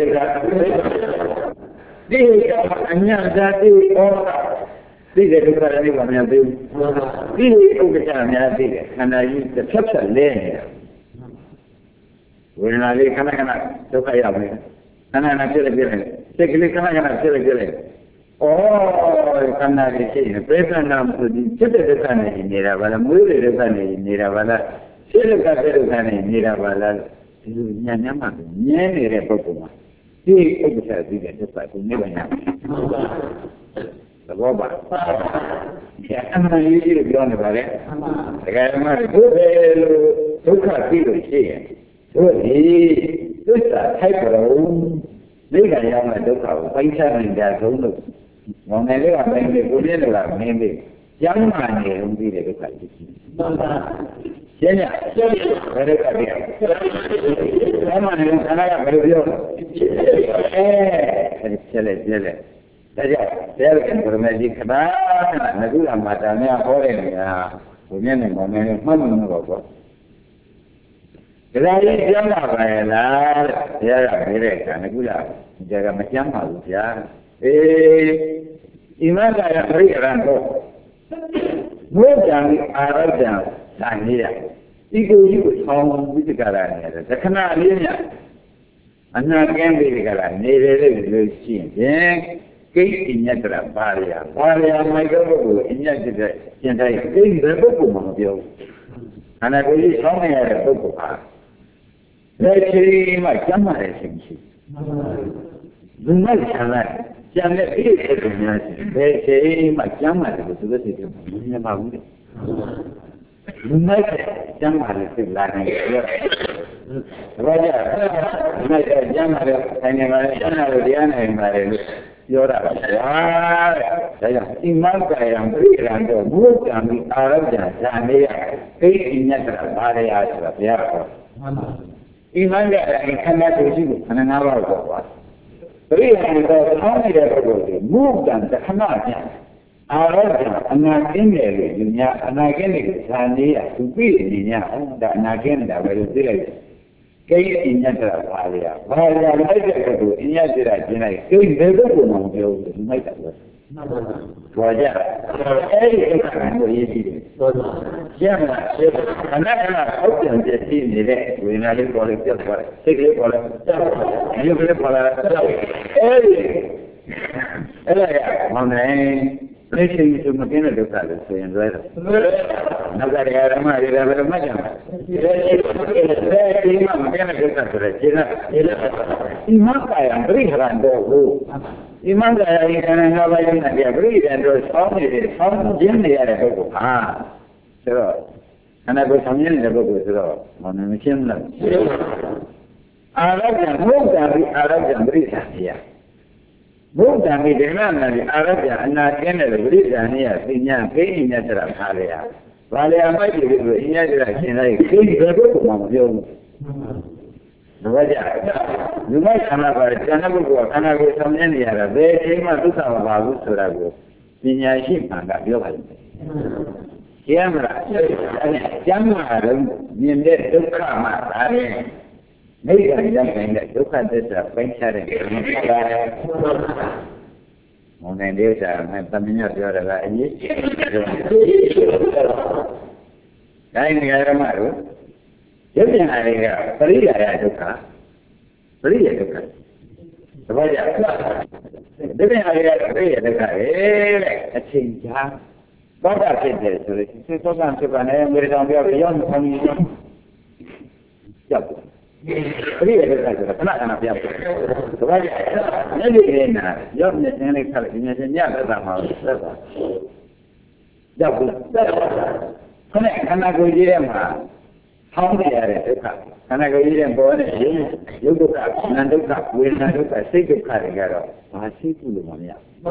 ညာဇာတိဩသိတဲ့ဒုက္ခတွေဘာမှမသိဘူးဒီဥက္ကဋ္ဌများသိတယ်ခန္ဓာကြီးတစ်ဖြတ်ဖြတ်လဲနေတာဝေဒနာလေးခဏခဏဒုက္ခရောက်နေခဏခဏဖြစ်နေဖြစ်နေစိတ်ကလေးခဏခဏဖြစ်နေဖြစ်နေဩခန္ဓာကြီးရှိနေပြေသနာမှုဒီဖြစ်တဲ့ဒုက္ခနဲ့နေတာဘာလဲမွေးတဲ့ဒုက္ခနဲ့နေတာဘာလဲဖြစ်တဲ့ဒုက္ခဒုက္ခနဲ့နေတာဘာလဲဒီလိုညံ့ညမ်းမှမြဲနေတဲ့ပုဂ္ဂိုလ်မှာဒီဥပ္ပစာသိတဲ့ဒုက္ခကိုနိဗ္ဗာန်ရသဘောပါဒီအမှန်ကြီးကြီးပြောနေပါလေတကယ်မှဘုရားလိုဒုက္ခသိလို့ရှိရင်တို့ဒီသစ္စာထိုက်ကြတော့နိဗ္ဗာန်ရောက်တဲ့ဒုက္ခကိုပိုင်းခြားနိုင်ကြဆုံးလို့မောင်နယ်လေးကပိုင်းလေးကိုပြည့်လို့လားမင်းလေးကျမ်းမာနေဦးပြီးတဲ့ဒုက္ခကြီးမှန်ပါရှင်းရရှင်းရဘယ်လိုကပြရလဲအမှန်တကယ်ခန္ဓာကဘယ်လိုပြောအဲအဲဒီချက်လက်ချက်လက်ဒါကြောင့်တရားကဘုရားကြီးခဏငါတို့ကမာတာများဟောတယ်ညာဘုမျက်နှာပေါ်နေမှတ်မှန်တော့ပေါ့ဒါကြီးကျမ်းပါပါရဲ့လားတရားကပြတဲ့အခါငါတို့ကဒါကမကျမ်းပါဘူးဗျာအေးဒီမှာကရပြိရံတော့ဘုရားအာရဒံဒါနေရဒီကိုကြီးကိုဆောင်းဝိသကရာနေတယ်တခဏလေးညအနာကင်းပြီးကြလားနေတယ်လို့ရှိရင်ကိဋ္တိညတ္တရပါရပါရမိုက်တော့ကိုအညတ်တဲ့ကျင်တိုင်းကိဋ္တိဘယ်ပုဂ္ဂိုလ်မှမပြောဘူးခန္ဓာကိုယ်ကြီးဆောင်းနေရတဲ့ပုဂ္ဂိုလ်ဟာ Very much, some other things. Do not have that. Some of it, very much, some other things. Do not some other things like Raja, Raja, Jammer, and Diana, and Mary. You're right. In Malta, I'm free and moved on the Arabs and they are in natural body as a airport. In Manga, I cannot receive an hour of what. Three and only everybody moved on the Hamadan. Arabs and again, and again, and to be in Yana, and again, that will do. Kay in natural area. While I like to do in Yadira, I still never know you make it. Raja, every easy. Yamma, and I open the team direct when I live for it. Take it for it. You live for it. Ella, my name. Listen to McKenna to Palace and Weather. Nobody had a money, they were a man. In Maka, I'm bring her and go. In Maka, I can have a breed and was only some gently at a book. Ah, so. And I was some years ago with Rob on the machine. I love them, move them, I love them, breathe here. Moved and we demand the Arabia and not generally and here, Pina, paying natural area. While I might be in Yadra, I think the book of you. You might come up with Canabu, and I will come in here. They came out to some of our Gustavo. Pina ship and got your husband. Camera, Camera, you let them come out. Maybe I don't think that look at this venture on the days I have coming up your value. Dining at a matter. Everything I have, three I took her. Three I took her. The way I living I had three I took her. A change. What I said there, so it's so much of an air with on your young coming. Yep. Three years not enough. So I maybe in young and collection, Yabba. Can I go here? How many are it? Can I go here and born? You look up, and look up, we'll not look at secret carrier. I see to the one.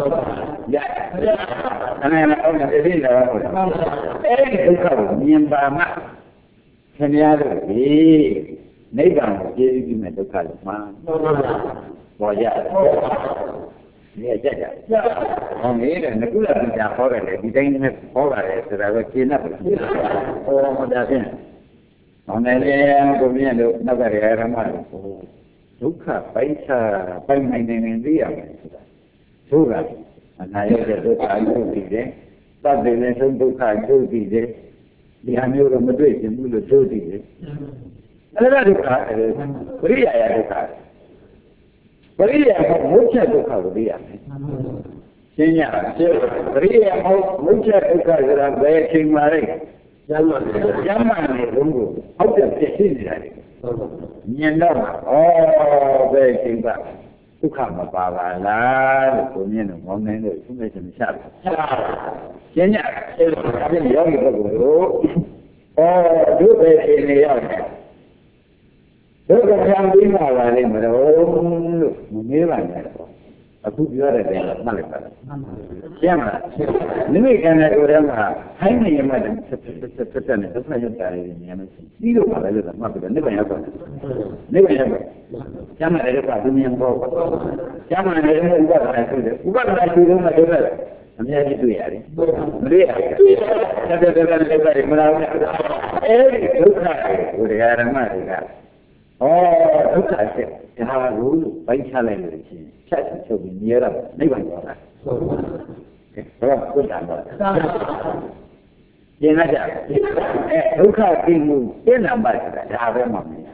Yeah. And I am on the dinner. Hey, look up, me and Bama. Can you have it? Neighbor gave you a local man. Boy, yeah, yeah. On the end, the good of the forest, he didn't have forest that I was clean up. Oh, that's it. On the end, go near the Navajo Araman. Luca, Paisa, Pine in India. Sugar, and I had a look at you today. But they let look at you today. The annual Madrid and do the two today. Another car, Korea had a car. Korea had mucha duca, Korea. Senior, Korea had mucha duca, that are very king Mary. Yaman, Rungu, out of the city. Yandama, oh, very king back. To come about a lad, to me, and one man to make him sharp. Senior, having young, oh, do they in the yard? Look at how we are in the old Milan. A good year at the Malabar. Yama, Limit and I would have hanging a madam, pretended to play a guy in Yemen. You don't have a little mother, never ever. Never ever. Yama, I have a million bob. Yama, I don't know what I do. What I do, my daughter. I'm here to do it. Maria, that's a very Every look at it with the Aramarica. Oh, look at it. You have a rule by challenge. Chat to be near up. Never know that. Oh, good number. Yenaja. Look at him. Yenamba. Have a moment.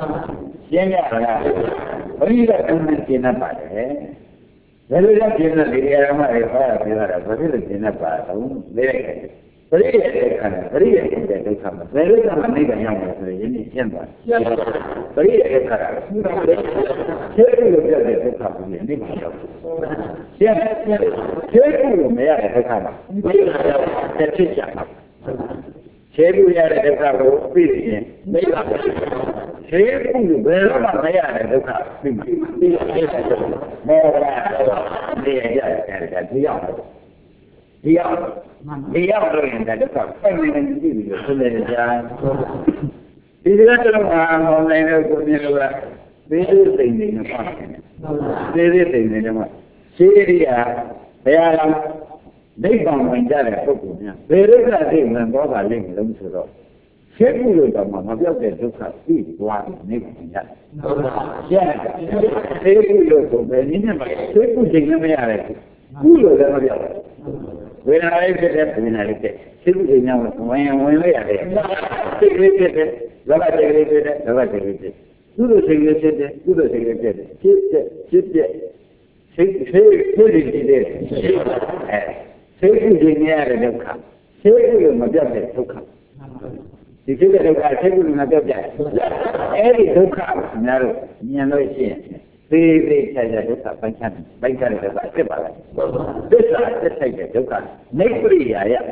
Yenya. Only that woman in a body. Very generally, I am a fire, but it is in a bath. Very ရိယဒုက္ခနဲ့ပရိယတဲ့ဒုက္ခမှာဘယ်လိုမှနိဗ္ဗာန်ရောက်မှာဆိုရင်ဒီရှင်းသွားပရိယဒုက္ခကဆဲလို့ပြောတဲ့ဒုက္ခကိုနိဗ္ဗာန်ရောက်ရှင်းဆဲလို့မရတဲ့ဒုက္ခမှာနိဗ္ဗာန်ရောက်တဲ့ဖြစ်ကြမှာဆဲလို့ရတဲ့ဒုက္ခကိုပြီးရင်နိဗ္ဗာန်ဆဲလို့ဘယ်တော့မှမရတဲ့ဒုက္ခပြီးမှာမောဟနေရတဲ့ဒီရောက်ဒီရောက်ဒီရောက်တော့ရင်ဒါကပိုင်နေနေပြီလို့ဆိုနေကြဒီကတော့အာမောင်းနေလို့ကိုမြင်လို့ကသေးသေးသိနေနေပါသေးသေးသိနေတယ်မှာရှိရိယာဘယ်ဟာနိဗ္ဗာန်ဝင်ကြတဲ့ပုဂ္ဂိုလ်များဘယ်လိုကသိမှန်တော့ပါလိမ့်မလို့ဆိုတော့ရှိမှုလို့တော့မပြောက်တဲ့ဒုက္ခပြီးသွားနိဗ္ဗာန်ရတယ်။ကျန်သေးမှုလို့ဆိုပဲနည်းနဲ့မှသိမှုချိန်နဲ့မရတယ်ခုလို့လည်းမပြောက်ဝေဒနာလေးဖြစ်တဲ့ဝေဒနာလေးဖြစ်သိမှုချိန်နဲ့ဝင်ဝင်လို့ရတယ်သိလေးဖြစ်တဲ့လောဘစိတ်လေးဖြစ်တဲ့လောဘစိတ်လေးဖြစ်ကုသိုလ်စိတ်လေးဖြစ်တဲ့ကုသိုလ်စိတ်လေးဖြစ်တဲ့ဖြစ်တဲ့ဖြစ်တဲ့စိတ်စိတ်ဖြစ်နေတယ်အဲစိတ်ကူချိန်ရတဲ့ဒုက္ခစိတ်ကူမပြတ်တဲ့ဒုက္ခဒီဖြစ်တဲ့ဒုက္ခစိတ်ကူမပြတ်တဲ့အဲဒီဒုက္ခကိုခင်ဗျားတို့မြင်လို့ရှိရင်သေးသေးချာချာဒုက္ခပိုင်းခြားပိုင်းခြားတဲ့ဒုက္ခဖြစ်ပါလားသစ္စာသက်ဆိုင်တဲ့ဒုက္ခနိပရိယာယ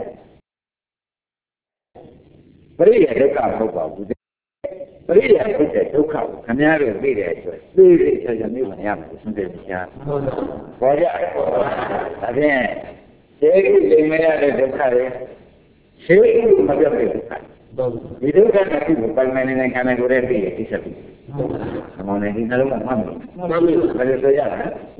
ပရိယာဒုက္ခမဟုတ်ပါဘူးပရိယာဖြစ်တဲ့ဒုက္ခကိုခင်ဗျားတို့သိတဲ့အတွက်သေးသေးချာချာမျိုးမရမယ်ဆုံးဖြတ်ချာပေါ်ကြဒါဖြင့်ရှေးဥလိမ္မရတဲ့ဒုက္ခတွေရှေးဥမပြတ်တဲ့ဒုက္ခဒီဒုက္ခနဲ့ဒီပိုင်မနေခန္ဓာကိုယ်ရဲ့ပြည့်တိချက်ပြီးအမောင်နဲ့ဒီနှလုံးကမှတ်မယ်မှတ်မယ်ဘယ်လိုဆိုရလဲ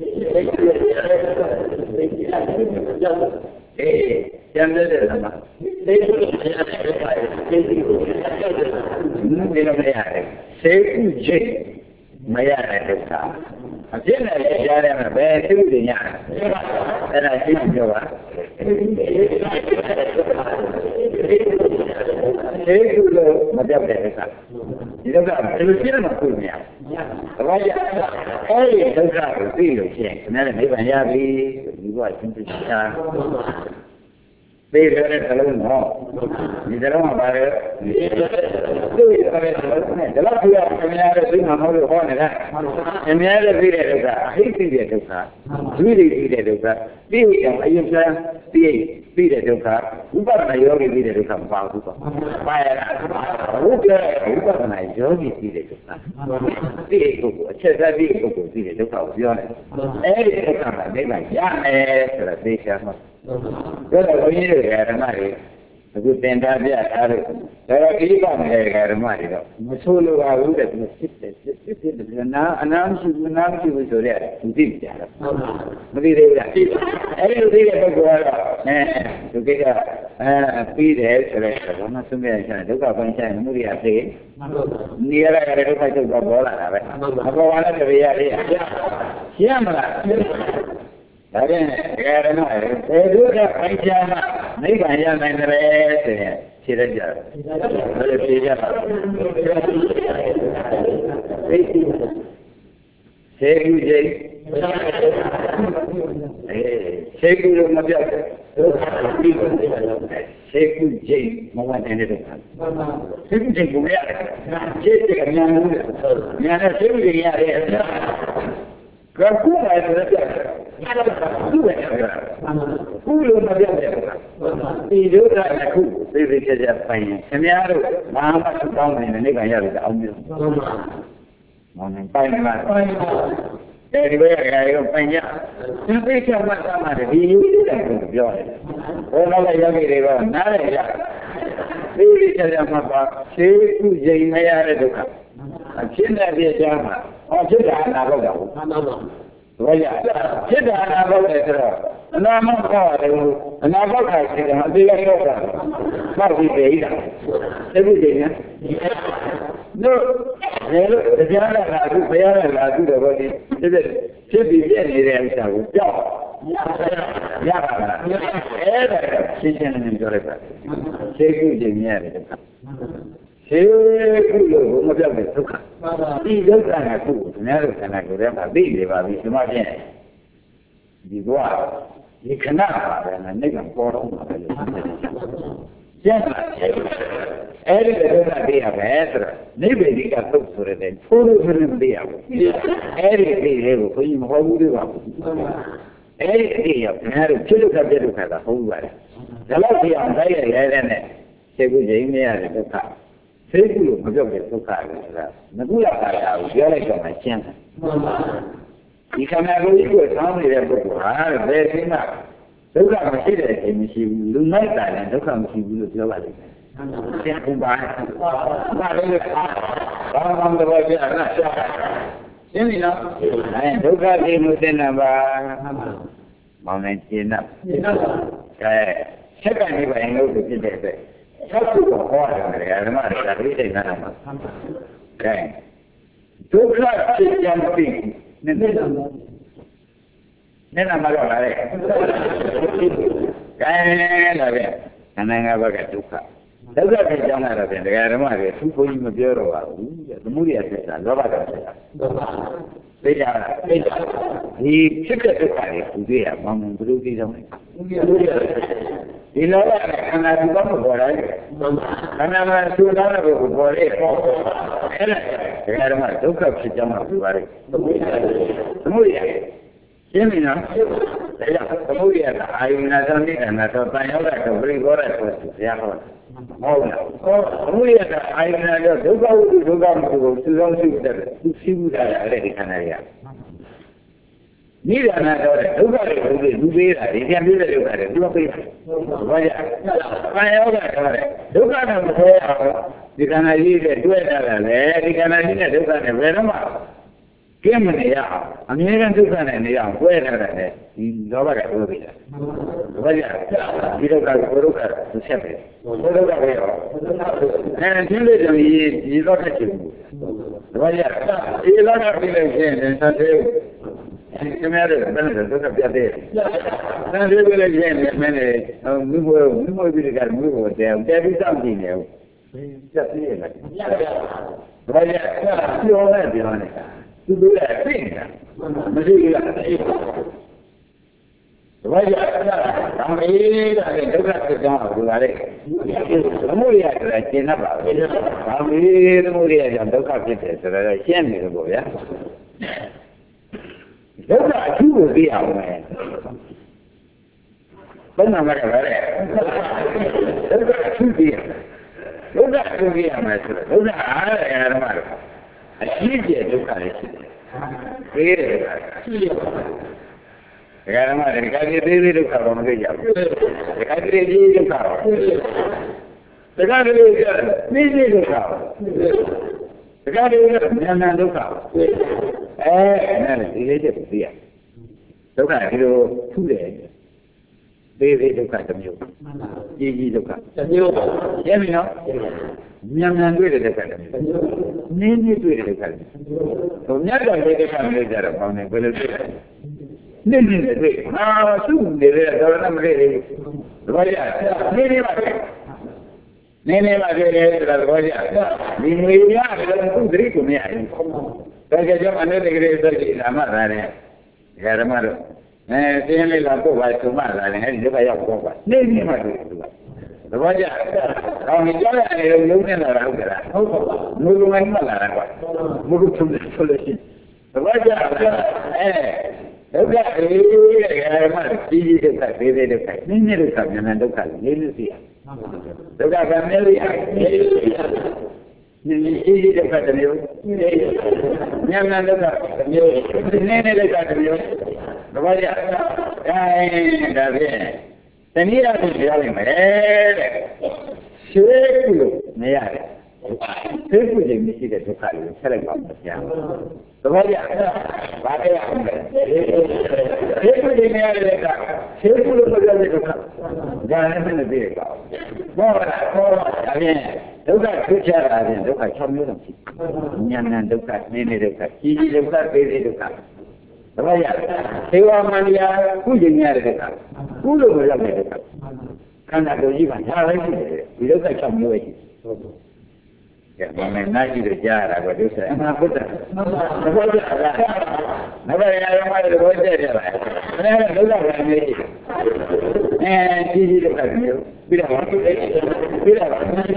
အေးကျန်တဲ့တယ်မှာသိဖို့ရတဲ့ဒုက္ခရဲ့သိသိကိုဒီလိုမရတယ်ရှေးဥချိန်မရတဲ့ဒုက္ခအပြည့်နဲ့ကြားရမယ်ဘယ်သိဥညအဲ့ဒါသိပြောပါဒီလိုမပြောက်တဲ့ဒုက္ခဒီဒုက္ခဘယ်လိုရှင်းမှကိုမရဘူးဘာကြောင့်အဲ့ဒီဒုက္ခကိုသိလို့ရှိရင်ခင်ဗျားလည်းနိဗ္ဗာန်ရပြီဒီဘဝရှင်းပြချာသိရတဲ့သလုံးတော့ဒီသလုံးကဘာလဲသိရတဲ့သလုံးနဲ့ဒါတော့ပြရခင်ဗျားလည်းသိမှာမဟုတ်လို့ဟောနေတာခင်ဗျားလည်းသိတဲ့ဒုက္ခအဟိသိတဲ့ဒုက္ခဒုတိသိတဲ့ဒုက္ခသိရင်အရင်ကသိသိတဲ့ဒုက္ခဥပဒနာယောဂီသိတဲ့ဒုက္ခမပါဘူးပေါ့ပါရလားဘုရားဥပဒနာယောဂီသိတဲ့ဒုက္ခသိတဲ့ပုဂ္ဂိုလ်အချက်သက်သိတဲ့ပုဂ္ဂိုလ်သိတဲ့ဒုက္ခကိုပြောတယ်အဲဒီဒုက္ခကနိဗ္ဗာန်ရမယ်ဆိုတော့သိချင်မှာဒါတော့ဘုန်းကြီးတို့ဓမ္မတွေအခုသင်ထားပြထားလို့ဒါတော့ကိစ္စနဲ့ဓမ္မတွေတော့မဆိုးလို့ပါဘူးတဲ့သူစစ်တယ်စစ်စစ်တယ်နာအနာမရှိဘူးနာမရှိဘူးဆိုတဲ့သူသိကြတယ်မသိသေးဘူးလားအဲ့ဒီသိတဲ့ပုဂ္ဂိုလ်ကတော့အဲသူကိစ္စအဲပြီးတယ်ဆိုတော့ဘာမှသုံးရချင်ဒုက္ခပိုင်းဆိုင်မှုတွေအသေးနေရတဲ့ဒုက္ခချုပ်တော့ပေါ်လာတာပဲမပေါ်လာတဲ့ဘေးရလေးရှင်းမလားဒါဖြင့်ဓမ္မတွေဘယ်လိုကခိုင်ချာမှနိဗ္ဗာန်ရနိုင်တယ်ဆိုရင်ဖြေရကြတယ်ဘယ်လိုဖြေကြပါလဲသိစေကူကြီးအေးစေကူလို့မပြောက်ဘူးစေကူကြီးမဝင်တဲ့တော့စေကူကြီးကိုရတယ်စေကူကမြန်လို့မြန်တဲ့စေကူကြီးရတယ်ကကူလာတဲ့ပြသူ့ရဲ့ကူလို့မပြောတဲ့ဒီဒုက္ခတစ်ခုသိသိချာချာပိုင်ရင်ခင်ဗျားတို့ဘာမှမကောင်းနိုင်တဲ့နိဗ္ဗာန်ရပြီအောင်မျိုးမောင်နေပိုင်မှာအဲဒီဘက်ကရောပိုင်ကြဒီသိချာမှတ်သမှာဒီယူတဲ့ကိုပြောတယ်ဘယ်တော့လဲယောဂီတွေကနားရရသိသိချာချာမှတ်ပါရှင်းခုရင်မရတဲ့ဒုက္ခအဖြစ်နဲ့ပြကြမှာဟောဖြစ်တာအနာဘောက်တာဟုတ်မှန်ပါပါဘယ်ရဖြစ်တာအနာဘောက်တယ်ဆိုတော့အနာမဘောက်တယ်အနာဘောက်တာရှိတယ်အသေးလေးတော့တာမှတ်ပြီးပြေးတာသိပြီလေနော်ဘယ်လိုတရားရတာအခုဘယ်ရတာအခုတော့ဒီဖြစ်ဖြစ်ပြီးပြည့်နေတဲ့ဥစ္စာကိုကြောက်ရပါလားအဲ့ဒါရှင်းရှင်းလင်းလင်းပြောလိုက်ပါသိခုချိန်ရတယ်ရှင်းခုလို့မပြောက်တဲ့ဒုက္ခဒီဒုက္ခကခုကိုခင်ဗျားတို့ခန္ဓာကိုယ်ထဲမှာသိနေပါပြီဒီမှာပြင်ဒီဘဝဒီခဏပါပဲနိဗ္ဗာန်ပေါ်တော့မှာပဲလို့ကျက်လာတယ်အဲ့ဒီလိုကသိရမယ်ဆိုတော့နိဗ္ဗာန်ကသုတ်ဆိုတဲ့ဖိုးလို့ဆိုရင်သိရဘူးအဲ့ဒီအသိလေးကိုဘုန်းကြီးမဟုတ်ဘူးတွေပါဘူးအဲ့ဒီအသိရောက်ခင်ဗျားတို့ဖြစ်လို့ကပြလို့ခါတာဟုတ်ပါတယ်ဒါလို့ဒီအောင်တိုက်ရရဲတဲ့နဲ့စေကုချိန်မရတဲ့ဒုက္ခစေကုလို့မပြောက်တဲ့ဒုက္ခလေဆိုတာမကူရပါဘူးပြောလိုက်တော့မှရှင်းတယ်ဒီခန္ဓာကိုယ်ကြီးကိုဆောင်းနေတဲ့ပုဂ္ဂိုလ်ဟာဘယ်သိမှဒုက္ခမရှိတဲ့အချိန်မရှိဘူးလူမိုက်တာလည်းဒုက္ခမရှိဘူးလို့ပြောပါလိမ့်မယ်။ပြန်ပြန်ပါ။ဘာလို့လဲ။ဘာမှမတော်ပြလား။ရှင်းပြီနော်။အဲဒုက္ခသိမှုသိနေပါ။မောင်နိုင်ရှင်းတော့။ရှင်းတော့။ကဲဆက်ကနေပါရင်လို့ဖြစ်တဲ့အတွက်ဆက်ခုကိုဟောရတယ်ဓမ္မတွေကဒါလေးတွေနားမှာ။ကဲဒုက္ခသိကြံပြီ။နည်းနည်းတော့နဲ့နာမတော့လာတယ်။ကဲလာပဲ။အနန္တဘကဒုက္ခဒုက္ခဖြစ်ကြောင်းလာတော့ပြန်တရားဓမ္မတွေသူဘုန်းကြီးမပြောတော့ပါဘူး။သမုဒိယဖြစ်တာလောဘကဖြစ်တာ။သိကြလား။သိကြ။ဒီဖြစ်တဲ့ဒုက္ခတွေသူတွေ့ရမောင်းဘယ်လိုသိကြမလဲ။ဒီလောကနဲ့ခန္ဓာသူကမပေါ်လာဘူး။ခန္ဓာမှာသူသားတဲ့ကိုပေါ်လေ။အဲ့ဒါတရားဓမ္မဒုက္ခဖြစ်ကြောင်းလို့ပြောပါတယ်။သမုဒိယရှင်းပြီနော်ဒါကြောင့်သမုဒိယကအာယုနာသောနိဒာနာသောတန်ရောက်တဲ့ပရိဘောရဆိုဆရာဟောမဟုတ်လားသမုဒိယကအာယုနာသောဒုက္ခဝိဒုက္ခမှုကိုသူဆောင်ရှိတဲ့သူရှိမှုတာလည်းဒီခန္ဓာရနိဒာနာတော့ဒုက္ခတွေသူပေးတာဒီပြန်ပေးတဲ့ဒုက္ခတွေသူမပေးဘူးဘာကြတန်ရောက်တဲ့ဒုက္ခနဲ့မဆွဲအောင်ဒီခန္ဓာကြီးတဲ့တွေ့တာလည်းဒီခန္ဓာကြီးနဲ့ဒုက္ခနဲ့ဘယ်တော့မှကဲမနေရအောင်အမြဲတမ်းဒုက္ခနဲ့နေရအောင်ပွဲထားတယ်ဒီလောဘကပြောပြတာဘာကြဒီဒုက္ခကိုဒုက္ခသူဆက်ပဲဘုဒ္ဓကပဲရောအဲဒီလိုဆိုရင်ဒီတော့တက်ချင်ဘူးဘာကြဒီလောကပြည့်လို့ရှိရင်သတ်သေးဘူးခင်ဗျားတို့ဘယ်နဲ့ဒုက္ခပြတ်သေးလဲသတ်သေးပြီလို့ရှိရင်မင်းလည်းမိဘမိဘပြီးကြတယ်မိဘတဲတဲပြီးစောင့်ကြည့်နေဦးပြတ်သေးရဲ့လားဘာကြပြောနေပြောနေသူတို့လည်းသိနေတာမရှိဘူးလားအေးဘာကြဒါမေးတာလေဒုက္ခဖြစ်ကြောင်းကိုပြောရတယ်သမုဒိယကလည်းရှင်းတတ်ပါပဲဒါမေးသမုဒိယကြောင့်ဒုက္ခဖြစ်တယ်ဆိုတော့ရှင်းနေလို့ပေါ့ဗျာဒုက္ခအထူးကိုသိအောင်မယ်ဘယ်မှာမလဲဗျာဒုက္ခအထူးသိရဒုက္ခအထူးသိရမယ်ဆိုတော့ဒုက္ခအားရဓမ္မတော့အရှိကျဒုက္ခလည်းရှိတယ်။သေးတယ်ဒုက္ခရှိတယ်။ဒါကမှဒီကတိသေးသေးဒုက္ခတော့မသိကြဘူး။ဒီကတိသေးဒုက္ခတော့ဒါကလေးကသေးသေးဒုက္ခ။ဒါကလေးကမြန်မြန်ဒုက္ခ။အဲအဲ့ဒါဒီလေးချက်သိရ။ဒုက္ခဒီလိုထူးတယ်။သေးသေးဒုက္ခတစ်မျိုး။ကြီးကြီးဒုက္ခတစ်မျိုး။ရပြီနော်။မြန်မြန်တွေ့တဲ့ဒုက္ခတွေနင်းနေတွေ့တဲ့ဒုက္ခတွေဟိုမြတ်တော်ရဲ့ဒုက္ခတွေကြတော့ပေါင်းနေဘယ်လိုတွေ့လဲနင်းနေတွေ့ဟာသူ့နေတဲ့တော်ရမလေးတွေဘာကြနေနေပါနေနေပါတွေ့တယ်ဆိုတာဘာကြဒီငွေရတယ်သူ့သတိကိုမရဘူးဒါကြကြောင့်အနေနဲ့ကလေးဆိုကြည့်လာမှသာတယ်ဓမ္မတို့အဲတင်းလေးလာပို့ပါဆိုမှသာတယ်အဲဒီဒုက္ခရောက်တော့ပါနေနေမှတွေ့တယ်သူကသဘောကျ။ကောင်းပြီကြားရတယ်လုံးနေတာဟုတ်ကဲ့လား။ဟုတ်ပါဘူး။လူလုံးမှလာတာကွာ။ဘုရုထုံးတယ်ဆိုလို့ရှိရင်သဘောကျအဲဒုက္ခအေးတဲ့ကမှကြီးကြီးဒုက္ခသေးသေးဒုက္ခနည်းနည်းဒုက္ခမြန်မြန်ဒုက္ခလေးလေးသိရ။ဒုက္ခကမြဲလေးနည်းနည်းကြီးကြီးဒုက္ခတစ်မျိုးမြန်မြန်ဒုက္ခတစ်မျိုးနည်းနည်းဒုက္ခတစ်မျိုးသဘောကျ။အဲဒါဖြင့်တနည်းအားဖြင့်ပြောရမယ်တဲ့ရွှေကုလို့မရတယ်ရွှေကုခြင်းမရှိတဲ့ဒုက္ခကိုဆက်လိုက်ပါမယ်ဗျာသဘောကျဘာလဲအောင်လဲရွှေကုခြင်းမရတဲ့ကရွှေကုလို့မရတဲ့ဒုက္ခဒါလည်းမနဲ့ပြေပါဘူးဘောလားဘောဒါဖြင့်ဒုက္ခဖြစ်ချတာဖြင့်ဒုက္ခ၆မျိုးတော့ရှိဉာဏ်နဲ့ဒုက္ခနည်းနည်းဒုက္ခကြီးကြီးဒုက္ခသေးသေးဒုက္ခသဘောကျသေဝမန္တရားကုခြင်းရတဲ့ကကုလို့မရောက်တဲ့ကခန္ဓာကိုယ်ကြီးကညာလိုက်ရှိတယ်ဒီဒုက္ခ၆မျိုးပဲရှိတယ်ကဲမင်းနာကြည့်လို့ကြားရတာကဒုက္ခအမှန်ဘုဒ္ဓသဘောကျလားနဘရရမတဲ့သဘောကျတယ်လားအဲ့ဒါဒုက္ခပဲနေရှိတယ်အဲဒီဒုက္ခမျိုးပြီးတော့ပြီးတော့ပြီးတော့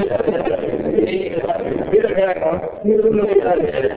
ပြီးတော့မျိုးလို့ရတယ်အဲ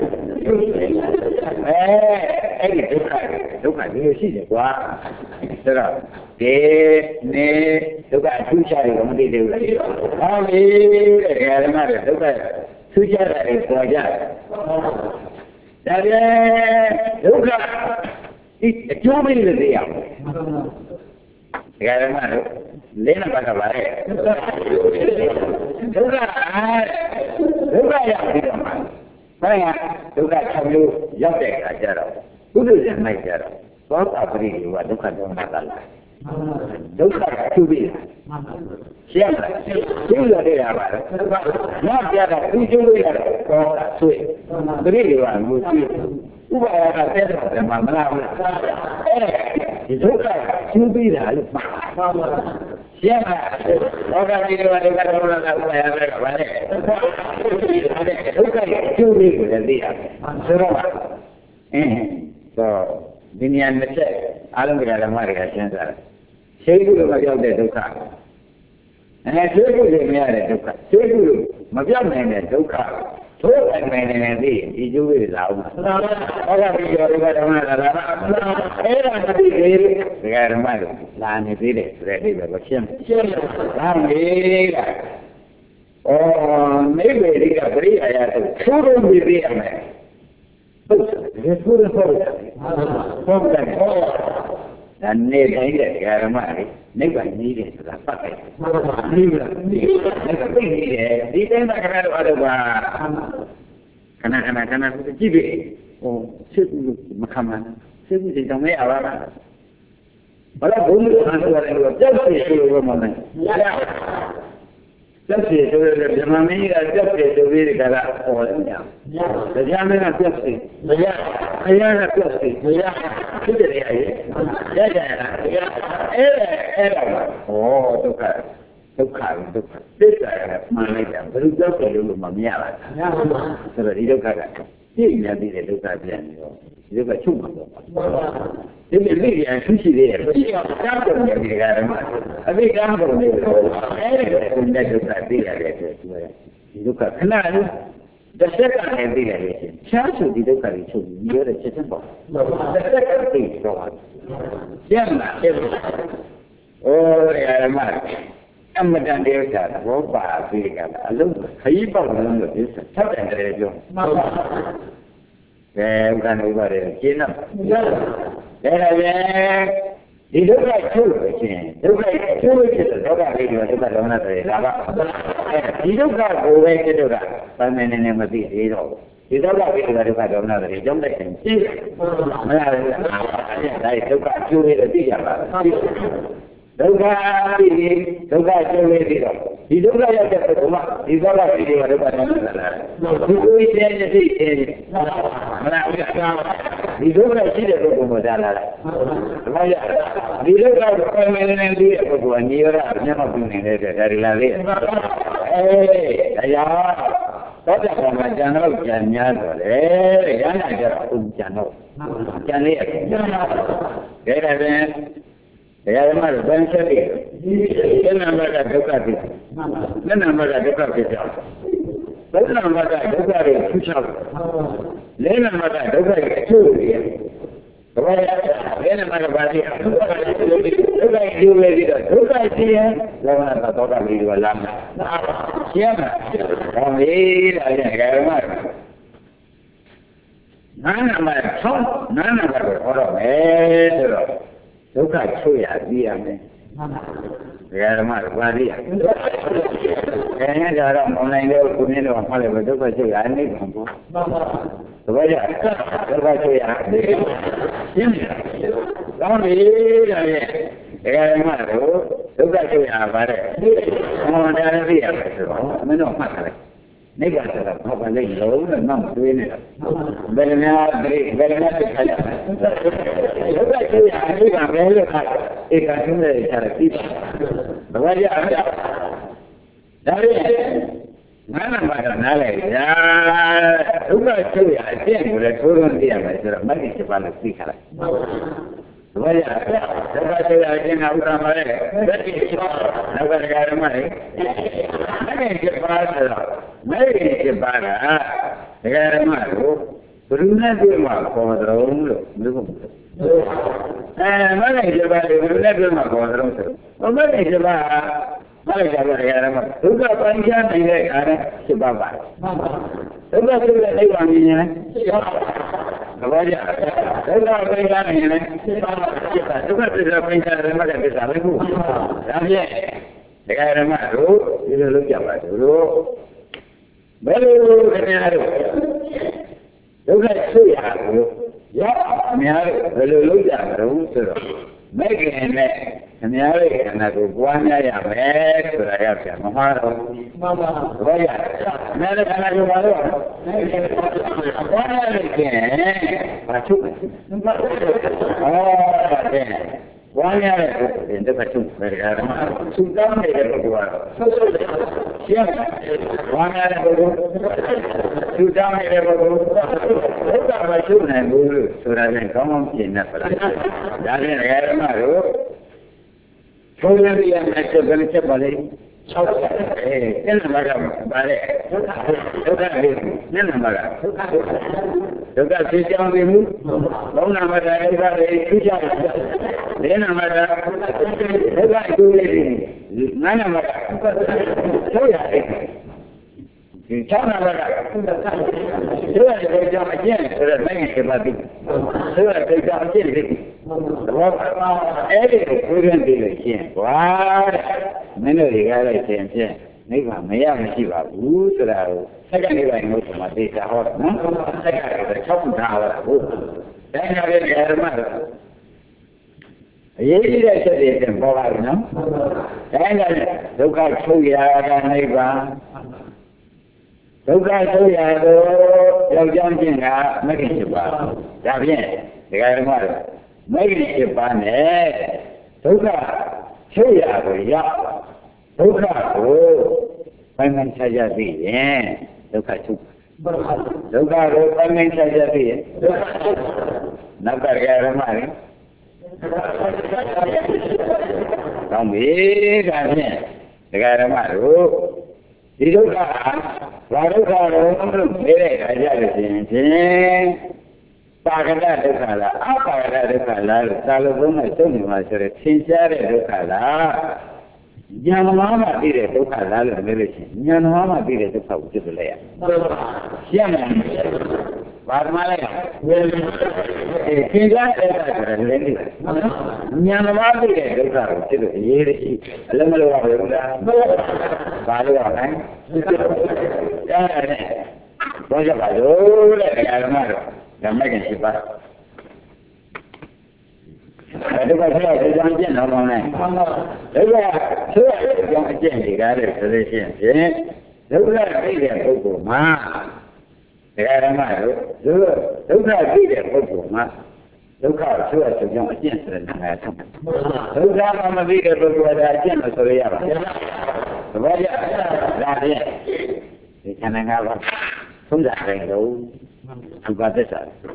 အဲ့ဒီဒုက္ခဒုက္ခမျိုးရှိတယ်ကွာဆိုတော့ဒီနေဒုက္ခထူးခြားတယ်မသိသေးဘူးလားဟောပြီတဲ့ဓမ္မတွေဒုက္ခထူးခြားတယ်ပေါ်ကြတယ်ဒါပြန်ဒုက္ခဒီအကျိုးပေးလို့သိရအောင်ဒကာဓမ္မတို့လေးနံပါတ်ကပါလေဒုက္ခဒုက္ခဒုက္ခရောက်ပြီးတော့မှဘာလဲဒုက္ခ၆မျိုးရောက်တဲ့အခါကျတော့ဘုဒ္ဓဇာတ်ကြတော့သောတာပတိကဒုက္ခဒေါမနကလာဒုက္ခသူပြီးရှင်းလားရှင်းရတဲ့ရပါလားနောက်ပြတာသူကျိုးလို့ရတော့သောတာဆွေပရိဒီဝါမျိုးရှိဥပါယကတဲ့တယ်မှာမလားဘူးအဲဒီဒုက္ခကျူးပြီးတာလို့မှားပါပါရှင်းလားဘောဂတိတွေဒုက္ခဒေါမနကဥပါယကလည်းပါလေဒုက္ခကျူးပြီးကိုလည်းသိရတယ်ဆိုတော့အင်းတော့ဒီဉာဏ်နဲ့ချက်အားလုံးကဓမ္မတွေကရှင်းစားတယ်ရှိခုလိုမပြောက်တဲ့ဒုက္ခအဲရှိခုလိုမရတဲ့ဒုက္ခရှိခုလိုမပြောက်နိုင်တဲ့ဒုက္ခသို့အမှန်နဲ့သိဒီကျိုးတွေလာအောင်ဟောကပြီးတော့ဒုက္ခဓမ္မလာတာအဲ့ဒါမသိသေးဘူးဒကာဓမ္မတို့လာနေသေးတယ်ဆိုတဲ့အိဗယ်ကိုရှင်းရှင်းလာမေးတာဩနိဗ္ဗာန်ကပရိယာယသို့သိုးလို့ပြီးပြရမယ်ဟုတ်တယ်သိုးလို့ဟုတ်တယ်ဟုတ်တယ်ဒါနေတိုင်းတဲ့ဓမ္မတွေနိဗ္ဗာန်ကြီးတယ်ဆိုတာပတ်တယ်နိဗ္ဗာန်ကြီးတယ်သိနေတယ်ဒီတိုင်းမှာခဏတော့အဲ့ဒါကခဏခဏခဏကြည့်ပြီဟိုစစ်ဘူးမခံမနဲ့စစ်ဘူးဒီတော့မဲအလားဘာလို့ဘုံလို့အားရတယ်လို့ကြောက်စီဆိုလို့မမယ်ကြောက်စီဆိုလို့ဓမ္မမင်းကြီးကကြောက်စီဆိုပြီးကြတာဟောတယ်ညာတရားမင်းကကြောက်စီမရအရာကကြောက်စီမရဖြစ်တယ်ရဲ့ရကြရတာအဲ့အဲ့ဒါဟောဒုက္ခဒုက္ခဒုက္ခသိတာကမှန်လိုက်တာဘယ်လိုကြောက်တယ်လို့မမြင်ပါဘူးဆိုတော့ဒီဒုက္ခကပြည့်နေတဲ့ဒုက္ခပြန်နေတော့ဒီဒုက္ခချုပ်မှာပေါ့ဒီလိုလေးရဆူရှိသေးတယ်ပြည့်အောင်ကြားပုံနေကြတာမှအသိကားပုံနေတော့အဲ့ဒါကိုတဲ့ဒုက္ခသိရတယ်ဆိုတော့ဒီဒုက္ခခဏလေးတစ်စက္ကန့်နဲ့သိရတယ်ရှင်ချားဆိုဒီဒုက္ခတွေချုပ်ပြီးရတဲ့ချက်ချင်းပေါ့တစ်စက္ကန့်သိတော့ကျန်လာတယ်အိုးရမအမတန်တေချာဘောပါပြီးကြတာအလုံးခရီးပေါက်လုံးလို့ဒီဆက်တယ်တယ်ပြောမှန်ပါကဲဥက္ကဋ္ဌဥပါရေရှင်းတော့ဒါလည်းဒီဒုက္ခချုပ်လို့ရှိရင်ဒုက္ခချုပ်လို့ဖြစ်တဲ့ဒုက္ခလေးတွေဒုက္ခဒေါမနတွေဒါကအဲဒီဒုက္ခကိုပဲဖြစ်တော့တာဗန်းနေနေမသိသေးတော့ဒီဒုက္ခလေးတွေဒုက္ခဒေါမနတွေကြောင့်တဲ့ရှင်ရှိမလားဒါဒုက္ခကျိုးလေးတွေသိကြပါဒုက္ခပြီးဒုက္ခကျိုးလေးတွေတော့ဒီဒုက္ခရောက်တဲ့ပုဂ္ဂိုလ်မှာဒီဒုက္ခပြီးတွေကဒုက္ခဒေါမနလာဒီကိုယ်ရဲ့သိတယ်မလားဒီဒုက္ခရှိတဲ့ပုဂ္ဂိုလ်မှာဒါလာတယ်ဒါရဒီဒုက္ခကိုယ်မင်းနဲ့သိတဲ့ပုဂ္ဂိုလ်ကညီရတာမျက်မှောက်ပြုနေတဲ့အတွက်ဒါတွေလာလေအေးဒါကြောင့်သောတာပန်မှာဉာဏ်တော့ဉာဏ်များတော့လေရဟန္တာကျတော့ဉာဏ်တော့ဉာဏ်လေးအကျဉ်းဒါလည်းပဲတရားဓမ္မတွေဘယ်ချက်တွေဒီနံပါတ်ကဒုက္ခဖြစ်တယ်နံပါတ်ကဒုက္ခဖြစ်တယ်ဘယ်နံပါတ်ကဒုက္ခတွေထူးခြားလဲနံပါတ်ကဒုက္ခတွေအကျိုးတွေဘာလဲဘယ်နံပါတ်ကဘာလဲဒုက္ခတွေဒုက္ခတွေဒီလိုပြီးတော့ဒုက္ခရှိရင်လောကတော့တာလေးတွေကလာမှာရှင်းမှာဒါမေးတာရဲ့ဓမ္မတွေနာနံပါတ်ဆောင်းနာနံပါတ်ကိုဟောတော့မယ်ဆိုတော့ဒုက္ခချုပ်ရပြီးရမယ်ဘယ်ဓမ္မတွေပါလိမ့်အဲဒါတော့ online လေးကိုနည်းတော့မှလည်းဒုက္ခချုပ်ရအနေနဲ့ပေါ့သဘောကျဒုက္ခချုပ်ရရှင်းပြီကောင်းပြီဒါရဲ့ဘယ်ဓမ္မတို့ဒုက္ခချုပ်ရပါတယ်ဟောဒါလည်းသိရမယ်ဆိုတော့မင်းတို့မှတ်တယ်နိဗ္ဗာန်ဆိုတာဘာပါလဲလုံးနဲ့မှမတွေးနေတာဘယ်များဘယ်ဘယ်များသိခါကြလဲဒုက္ခချုပ်ရနိဗ္ဗာန်ပဲလို့ခါဧကဆုံးတဲ့ခြားသိပါဘာကြအကြောင်းဒါရီနာနာမှာနားလေရာဒုက္ခချုပ်ရအကျင့်ကိုလည်းထိုးထွင်းသိရမယ်ဆိုတော့မဂ္ဂင်七ပါးလို့သိခါလိုက်ဘာလဲသဘာဆိုရခြင်းကဥက္ကမလေးဘယ်ဒီနောက်ကကြရမလဲအဲ့ဒီပါဆိုတော့မဲဒီပါကဒကာရမတို့ဘယ်သူနဲ့တွေ့မှာပေါ်တော်လို့မျိုးကုန်အဲမဲဒီပါလေဘယ်သူနဲ့တွေ့မှာပေါ်တော်ဆိုဘမဲဒီပါဘာလဲကြရရမဒုက္ခပန်ချနေတဲ့အားနဲ့စိပါပါဒုက္ခဆိုတဲ့အိဗာမြင်ရင်သဘောကျဒုက္ခပင်ချနေရင်စိပါပါဒုက္ခသစ္စာပင်ချတယ်မှာသစ္စာပဲခုဒါဖြင့်ဒကာရမတို့ဒီလိုလုပ်ကြပါတို့ဘယ်လိုခင်ဗျားတို့ဒုက္ခဆွေရဘူးရအများဘယ်လိုလုပ်ကြမလို့ဆိုတော့မဲ့ခင်နဲ့အများရဲ့ခန္ဓာကိုပွားများရမယ်ဆိုတာရပြန်မမှားတော့မှန်ပါဘာရမဲတဲ့ခန္ဓာကိုပါတော့ပွားများလို့ခင်ဘာချုပ်အော်တဲ့ဝါရတဲ့ပုဂ္ဂိုလ်တွေတစ်ချုပ်ပဲကြတယ်။သူတောင်းနေတဲ့ပုဂ္ဂိုလ်ကတော့ဆုပ်ဆုပ်ရှင်းဝါရတဲ့ပုဂ္ဂိုလ်သူတောင်းနေတဲ့ပုဂ္ဂိုလ်ဘုရားမချုပ်နိုင်ဘူးလို့ဆိုတာနဲ့ကောင်းကောင်းပြင်နေပါလား။ဒါနဲ့ဒကာရမတို့ဘုရားပြရမယ့်ချက်ပဲချက်ပါလေ၆ချက်အဲနည်းနည်းမှကပါလေဒုက္ခဒုက္ခလေးနည်းနည်းမှကဒုက္ခဒုက္ခသိချင်ပြီမူဘောင်းနာမတာဒုက္ခလေးသိချင်တယ်နည်းနည်းမှကဒုက္ခအကျိုးလေးနာနာမကဆိုရတယ်ဒီချမ်းသာကဆိုရတယ်ကြောင့်အကျင့်ဆိုတဲ့နိုင်ငံတွေပါပြီဆိုရတယ်ကြောင့်အကျင့်တွေဘောအဲ့ဒီကိုကိုယ်ရင်းပြီးလို့ရှင်းကွာတဲ့မင်းတို့တွေကလည်းရှင်းဖြင့်နိဗ္ဗာန်မရမရှိပါဘူးဆိုတာကိုစက္ကန့်လေးပိုင်းလို့ဆိုမှသိတာဟောနော်စက္ကန့်လေး၆ခုထားဟောဟုတ်ဒါကြောင့်လည်းဓမ္မတော့အရေးကြီးတဲ့ချက်တွေတင်ပေါ်ပါပြီနော်ဒါကြောင့်ဒုက္ခချုပ်ရာကနိဗ္ဗာန်ဒုက္ခချုပ်ရာကိုယောက်ျားချင်းကမဂ္ဂင်၈ပါးဒါဖြင့်ဒကာဓမ္မတို့မဂ္ဂင်၈ပါးနဲ့ဒုက္ခချုပ်ရာကိုရောက်ဒုက္ခကိုပိုင်းပိုင်းခြားခြားသိရင်ဒုက္ခချုပ်ဒုက္ခကိုပိုင်းပိုင်းခြားခြားသိရင်ဒုက္ခချုပ်နောက်ကဒကာဓမ္မတွေကောင်းပြီဒါဖြင့်ဒကာဓမ္မတို့ဒီဒုက္ခဘာဒုက္ခတော့လို့နေတဲ့အခါကျလို့ရှိရင်ဖြင့်ပါကရဒုက္ခလားအပါကရဒုက္ခလားလို့သာလို့ဘုန်းနဲ့သုံးနေမှာဆိုတော့သင်ကြားတဲ့ဒုက္ခလားဉာဏ်သမားမှသိတဲ့ဒုက္ခလားလို့ပြောလို့ရှိရင်ဉာဏ်သမားမှသိတဲ့ဒုက္ခကိုသိလို့ရရှင်းတယ်ဘာမှမလဲအဲသင်ကြားတဲ့ဒုက္ခဆိုတော့လည်းသိတယ်ဉာဏ်သမားသိတဲ့ဒုက္ခကိုသိလို့အရေးကြီးအလုံးမလို့ပါဘူးလားဘာလို့ရလဲအဲ့ဒါဘောကြပါလို့တဲ့ဓမ္မတော့ဓမ္မကရှိပါအဲ့ဒါကဆက်ဒီကြောင့်ကျင့်တော်ကောင်းတယ်ဒါကဆိုရတဲ့ကြောင့်အကျင့်တွေကားတဲ့ဆိုလို့ရှိရင်ဒုက္ခသိတဲ့ပုဂ္ဂိုလ်မှာဓမ္မတို့ဒုက္ခသိတဲ့ပုဂ္ဂိုလ်မှာဒုက္ခဆိုရတဲ့ကြောင့်အကျင့်ဆိုတဲ့နာမည်ထုတ်တယ်ဒုက္ခမသိတဲ့ပုဂ္ဂိုလ်ကအကျင့်လို့ဆိုရရပါသဘောကျဒါဖြင့်ဒီခန္ဓာငါးပါးသုံးစားတယ်လို့သူကသစ္စာ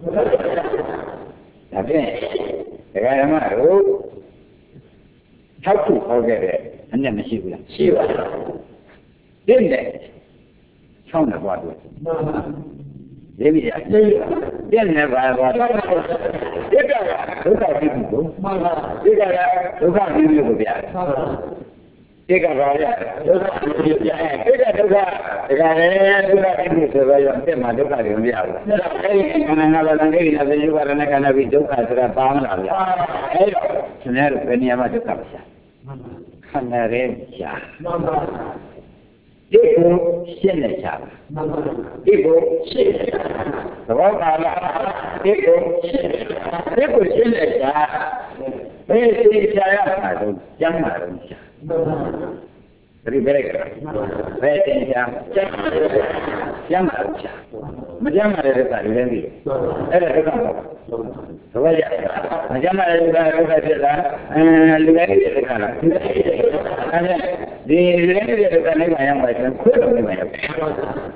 ဒါဖြင့်ဒကာဓမ္မတို့၆ခုဟောခဲ့တဲ့အနက်မရှိဘူးလားရှိပါဘူးဒီနဲ့၆နဲ့ပွားတယ်ဒီမိရဒီနဲ့ပါပါဒီကဒုက္ခဖြစ်ဘူးကိုမှန်ပါဒီကဒုက္ခဖြစ်ဘူးကိုပြတယ်ဒီကဘာလဲဒုက္ခဖြစ်ပြတယ်ဒီကဒုက္ခဒါကလည်းဒုက္ခဖြစ်ဘူးဆိုတော့အစ်မဒုက္ခတွေမပြဘူးအဲဒီခန္ဓာငါးပါးနဲ့ဒီနာသေယဝရဏခန္ဓာပြီးဒုက္ခဆိုတာပါမလားဗျအဲဒါရှင်ရတို့ဘယ်နေရာမှာဒုက္ခမရှာခန္ဓာရဲ့ရှာမှန်ပါဒီကိုရှင်းနေချပါမှန်ပါဒီကိုရှင်းသဘောပါလားဒီကိုရှင်းဒီကိုရှင်းနေချဘယ်စီရှာရမှာတော့ကျမ်းပါတော့ရှာဒီဘယ်ကဘယ်တင်ရှာကျမ်းပါတော့ရှာမကျမ်းပါတဲ့ကလည်းသိတယ်အဲ့ဒါဒုက္ခပါသဘောကျမကျမ်းပါတဲ့ကဒုက္ခဖြစ်လားအဲလူလည်းဒုက္ခလားဒီလည်းဒီဒုက္ခနဲ့မှရောက်ပါရင်ခွေးတော့နေမှာရောက်ရောက်ဒီလိုတော့ပါပဲ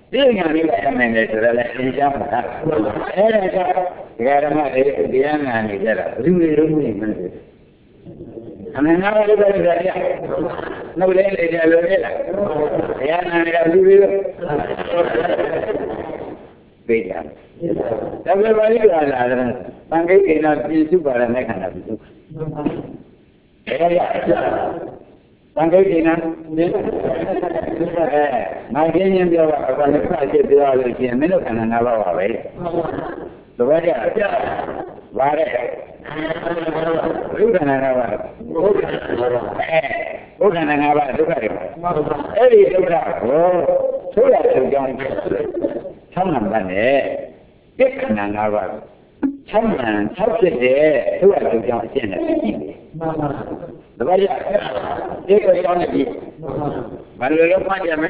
ဒီညာလေးအမှန်နဲ့ဆိုတော့လည်းသင်ကြားမှာအဲ့ဒါကဒကာဓမ္မတွေတရားနာနေကြတာဘယ်လိုလဲလို့နေမှန်းတယ်အမှန်ကလည်းပဲကြရနှုတ်လေးလေးကြလို့လေလားတရားနာနေတာလူတွေပြေးကြတယ်ဒါပဲပါဠိကလာတယ်သံဃိကေနပြည့်စုပါရတဲ့ခန္ဓာပြုအဲ့ဒါသံဃိကေနဒီအဲငါကျင်းချင်းပြောတာဘာလဲဖတ်ချက်ပြောလို့ရှိရင်မင်းတို့ခန္ဓာ၅ပါးပါပဲတပည့်ကြပါတဲ့ဘုရားနာငါးပါးဘုရားအဲဘုရားနာငါးပါးဒုက္ခတွေအဲ့ဒီဒုက္ခကိုဆိုရတဲ့ကြောင့်ဆောင်းနံပါတ်နဲ့ပြက္ခဏာငါးပါးချမ်းသာ၆ဖြစ်တဲ့ဆိုရတဲ့ကြောင့်အရှင်းနဲ့ကြည့်တယ်တပည့်ကြဒီကိုကြောင်းနေပြီဘာလို့လဲမှတ်ရမယ်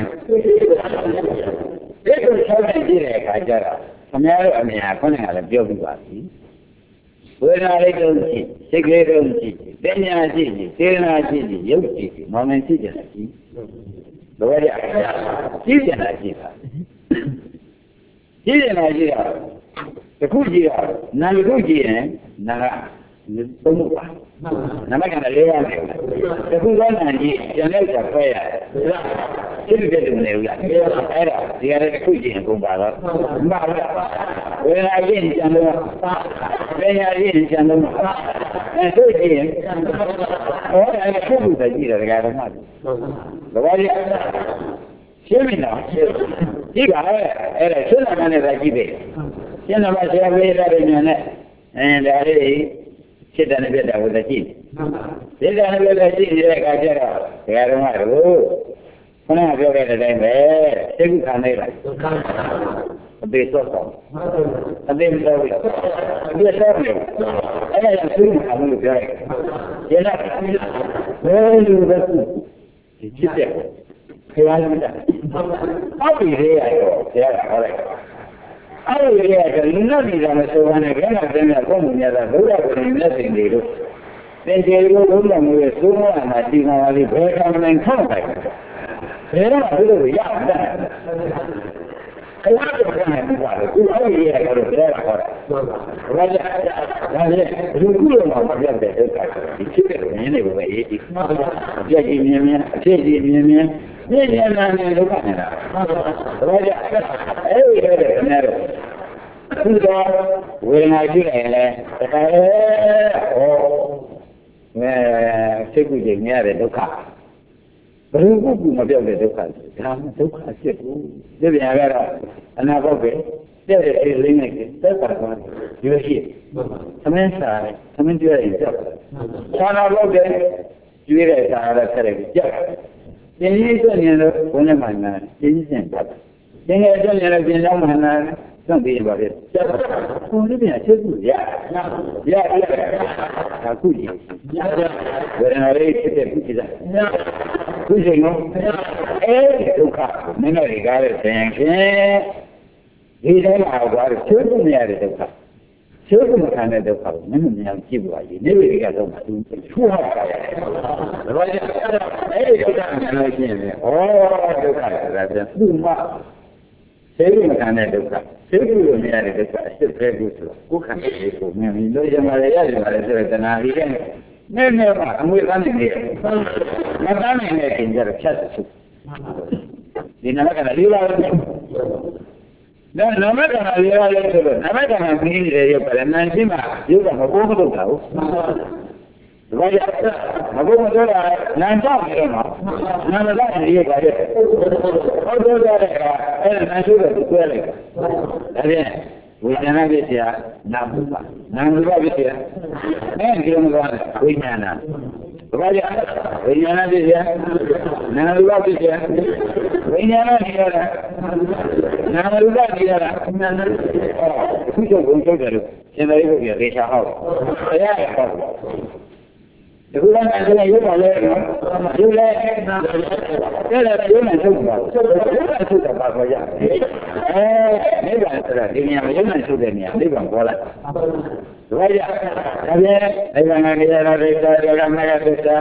ဒီကိုဆောင်းနေကြည့်တဲ့အခါကျတော့ခင်ဗျားတို့အမြင်ကခုနကလည်းပြောပြပါပြီဝေဒနာလေးတုံးကြည့်စိတ်ကလေးတုံးကြည့်ပညာကြည့်စေနာကြည့်ရုပ်ကြည့်မောင်မင်းကြည့်ကြတယ်ကြည့်ဘယ်ရကြည့်ကြတာကြည့်တာကြည့်နေတာကြည့်တာတခုကြည့်တာနာတခုကြည့်ရင်နာကသုံးပါနာမကလည်းလေးရတယ်တခုကနာကြည့်ကျန်တဲ့ကဖဲရတယ်စိတ်ကြည့်တယ်မလို့လားအဲ့ဒါဒီကနေ့တခုကြည့်ရင်ကုန်ပါတော့မပါဘူးဝေဒနာကြည့်ရင်ကျန်တော့ပညာကြည့်ရင်ကျန်တော့အဲတို့ကြည့်ရင်ဟောအဲ့ဒါပုဂ္ဂိုလ်ကြည့်တယ်ဒကာဓမ္မတွေဘာလဲရှင်းပြီနော်ကြည့်ပါအဲ့ဒါရှင်းတာနဲ့သာကြည့်ပဲရှင်းတာမှဆရာပေးရတဲ့ဉာဏ်နဲ့အဲဒါလေးစိတ်တန်ပြတ်တာကိုကြည့်စိတ်တန်ပြတ်တာကြည့်တဲ့အခါကျတော့ဒကာဓမ္မတို့ခဏပြောခဲ့တဲ့အတိုင်းပဲသိက္ခာနေလိုက်အသေးစောတော့အသေးမတော်ဘူးအသေးစောတယ်အဲ့ဒါကသူ့မှာမလို့ပြောရတယ်ကျန်တဲ့ဘယ်လိုပဲဒီချစ်တဲ့ခောလည်းမတတ်အောက်ပြီးရရောဆရာကဟောလိုက်အောက်ပြီးရတော့လူနာပြည်သားမဆိုးနဲ့ဘယ်မှာသိနေကောင်းမှုများတာဘုရားကိုယ်နဲ့သိနေလို့သင်္ကေကိုဘုရားမျိုးရဲ့သုံးဝါမှာဒီမှာလေးဘယ်ကမှမခေါက်နိုင်ဘယ်တော့မှဘုရားရတာခလာတော့ကနေပါလို့သူအောက်ရရတော့ဘယ်လာခေါ်တာဘာလဲဒါလေလူကူလုံးမှာပြတ်တဲ့ဒုက္ခဒီဖြစ်တဲ့ရင်းနေပဲအေးဒီပြည့်ကြီးမြင်မြင်အဖြစ်ကြီးမြင်မြင်ပြည့်နေလာနေဒုက္ခနေတာဘာလဲအဲ့ဒီရတဲ့နေတော့သူတော့ဝေဒနာရှိတယ်လေတခါလေဟောအဲစိတ်ကူးကြမြရတဲ့ဒုက္ခဘယ်လိုကူမပြောက်တဲ့ဒုက္ခဒါမှဒုက္ခဖြစ်ဘူးဒီပြန်ကတော့အနာဘောက်ပဲတဲ့တဲ့အေးလေးနဲ့သက်သာသွားဒီလိုရှိသမင်းစားတယ်သမင်းကျွေးရင်ကြောက်သာနာဘောက်တယ်ကျွေးတဲ့စာရတဲ့ဆက်တယ်ကြောက်ပြင်းကြီးစွန့်နေလို့ဘုန်းနဲ့မှန်တယ်ပြင်းကြီးစင်ကြောက်ပြင်းငယ်စွန့်နေလို့ပြင်းတော့မှန်တယ်စွန့်ပြီးပါလေကြောက်ဘုန်းလေးပြန်ချက်ဘူးရရရဒါကုကြီးဝေဒနာလေးဖြစ်တဲ့ကုကြီးလားခုချိန်ကအဲဒီဒုက္ခမင်းတို့ကားတဲ့ဆင်ရှင်ဒီထဲမှာကွာချိုးလို့မရတဲ့ဒုက္ခချိုးလို့မခံတဲ့ဒုက္ခကိုမင်းတို့များကြည့်ပါလိမ့်နေဝိရိယတော့မှသူချိုးဟောတာရတယ်ဘာလဲအဲဒီဒုက္ခကိုလည်းရှင်းတယ်ဩဒုက္ခဆိုတာပြန်သူ့မှာသိလို့မခံတဲ့ဒုက္ခသိလို့မရတဲ့ဒုက္ခအစ်ပဲကိုဆိုကိုယ်ခံတဲ့ကိုမြင်ပြီးလို့ရမှာရရတယ်ပါလေဆိုတဲ့တဏှာကြီးတဲ့နည်းနည်းမှအမွေသားနေတယ်မသားနိုင်တဲ့ခင်ကြတော့ဖြတ်စုဒီနာမကလေးပါပဲဒါနာမကလေးပါလေဆိုတော့နာမကမင်းနေရပါလေနိုင်ချင်းမှာရုပ်ကမပေါ်မလို့တာဟုတ်ဒါကြမပေါ်မတော့နိုင်တော့တယ်နော်နာမကလေးပါလေဟုတ်တော့တယ်အဲ့ဒါနိုင်ဆိုတော့တွဲလိုက်ဒါပြန်ဝိညာဏပစ္စယနာမှုပါနာမ်ရူပပစ္စယအဲဒီလိုမျိုးဝိညာဏဘာကြဝိညာဏပစ္စယနာမ်ရူပပစ္စယဝိညာဏနေရတာနာမ်ရူပနေရတာခုချုပ်ဘုံချုပ်တယ်လို့ရှင်သာရိပုတ္တရာရေချာဟောဘုရားဟောဒီကုလားကလည်းရုပ်ပါလေနော်ရုပ်လည်းအဲ့ဒါရုပ်နဲ့ထုတ်ပါရုပ်နဲ့ထုတ်တာပါခေါ်ကြအဲနိဗ္ဗာန်ဆိုတာဒီနေရာမှာရုပ်နဲ့ထုတ်တဲ့နေရာနိဗ္ဗာန်ပေါ်လာဒါကြဒါပြန်နိဗ္ဗာန်ကကြရတဲ့ဒိဋ္ဌာရကမဂ္ဂသစ္စာ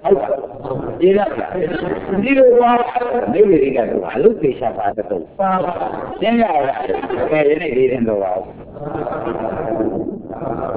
ဒီလားဒီလိုပါဒီလိုတွေကတော့အလုပ်တွေရှာပါတယ်ပါသင်ရတာကဲဒီနေ့ဒီရင်တော့ပါ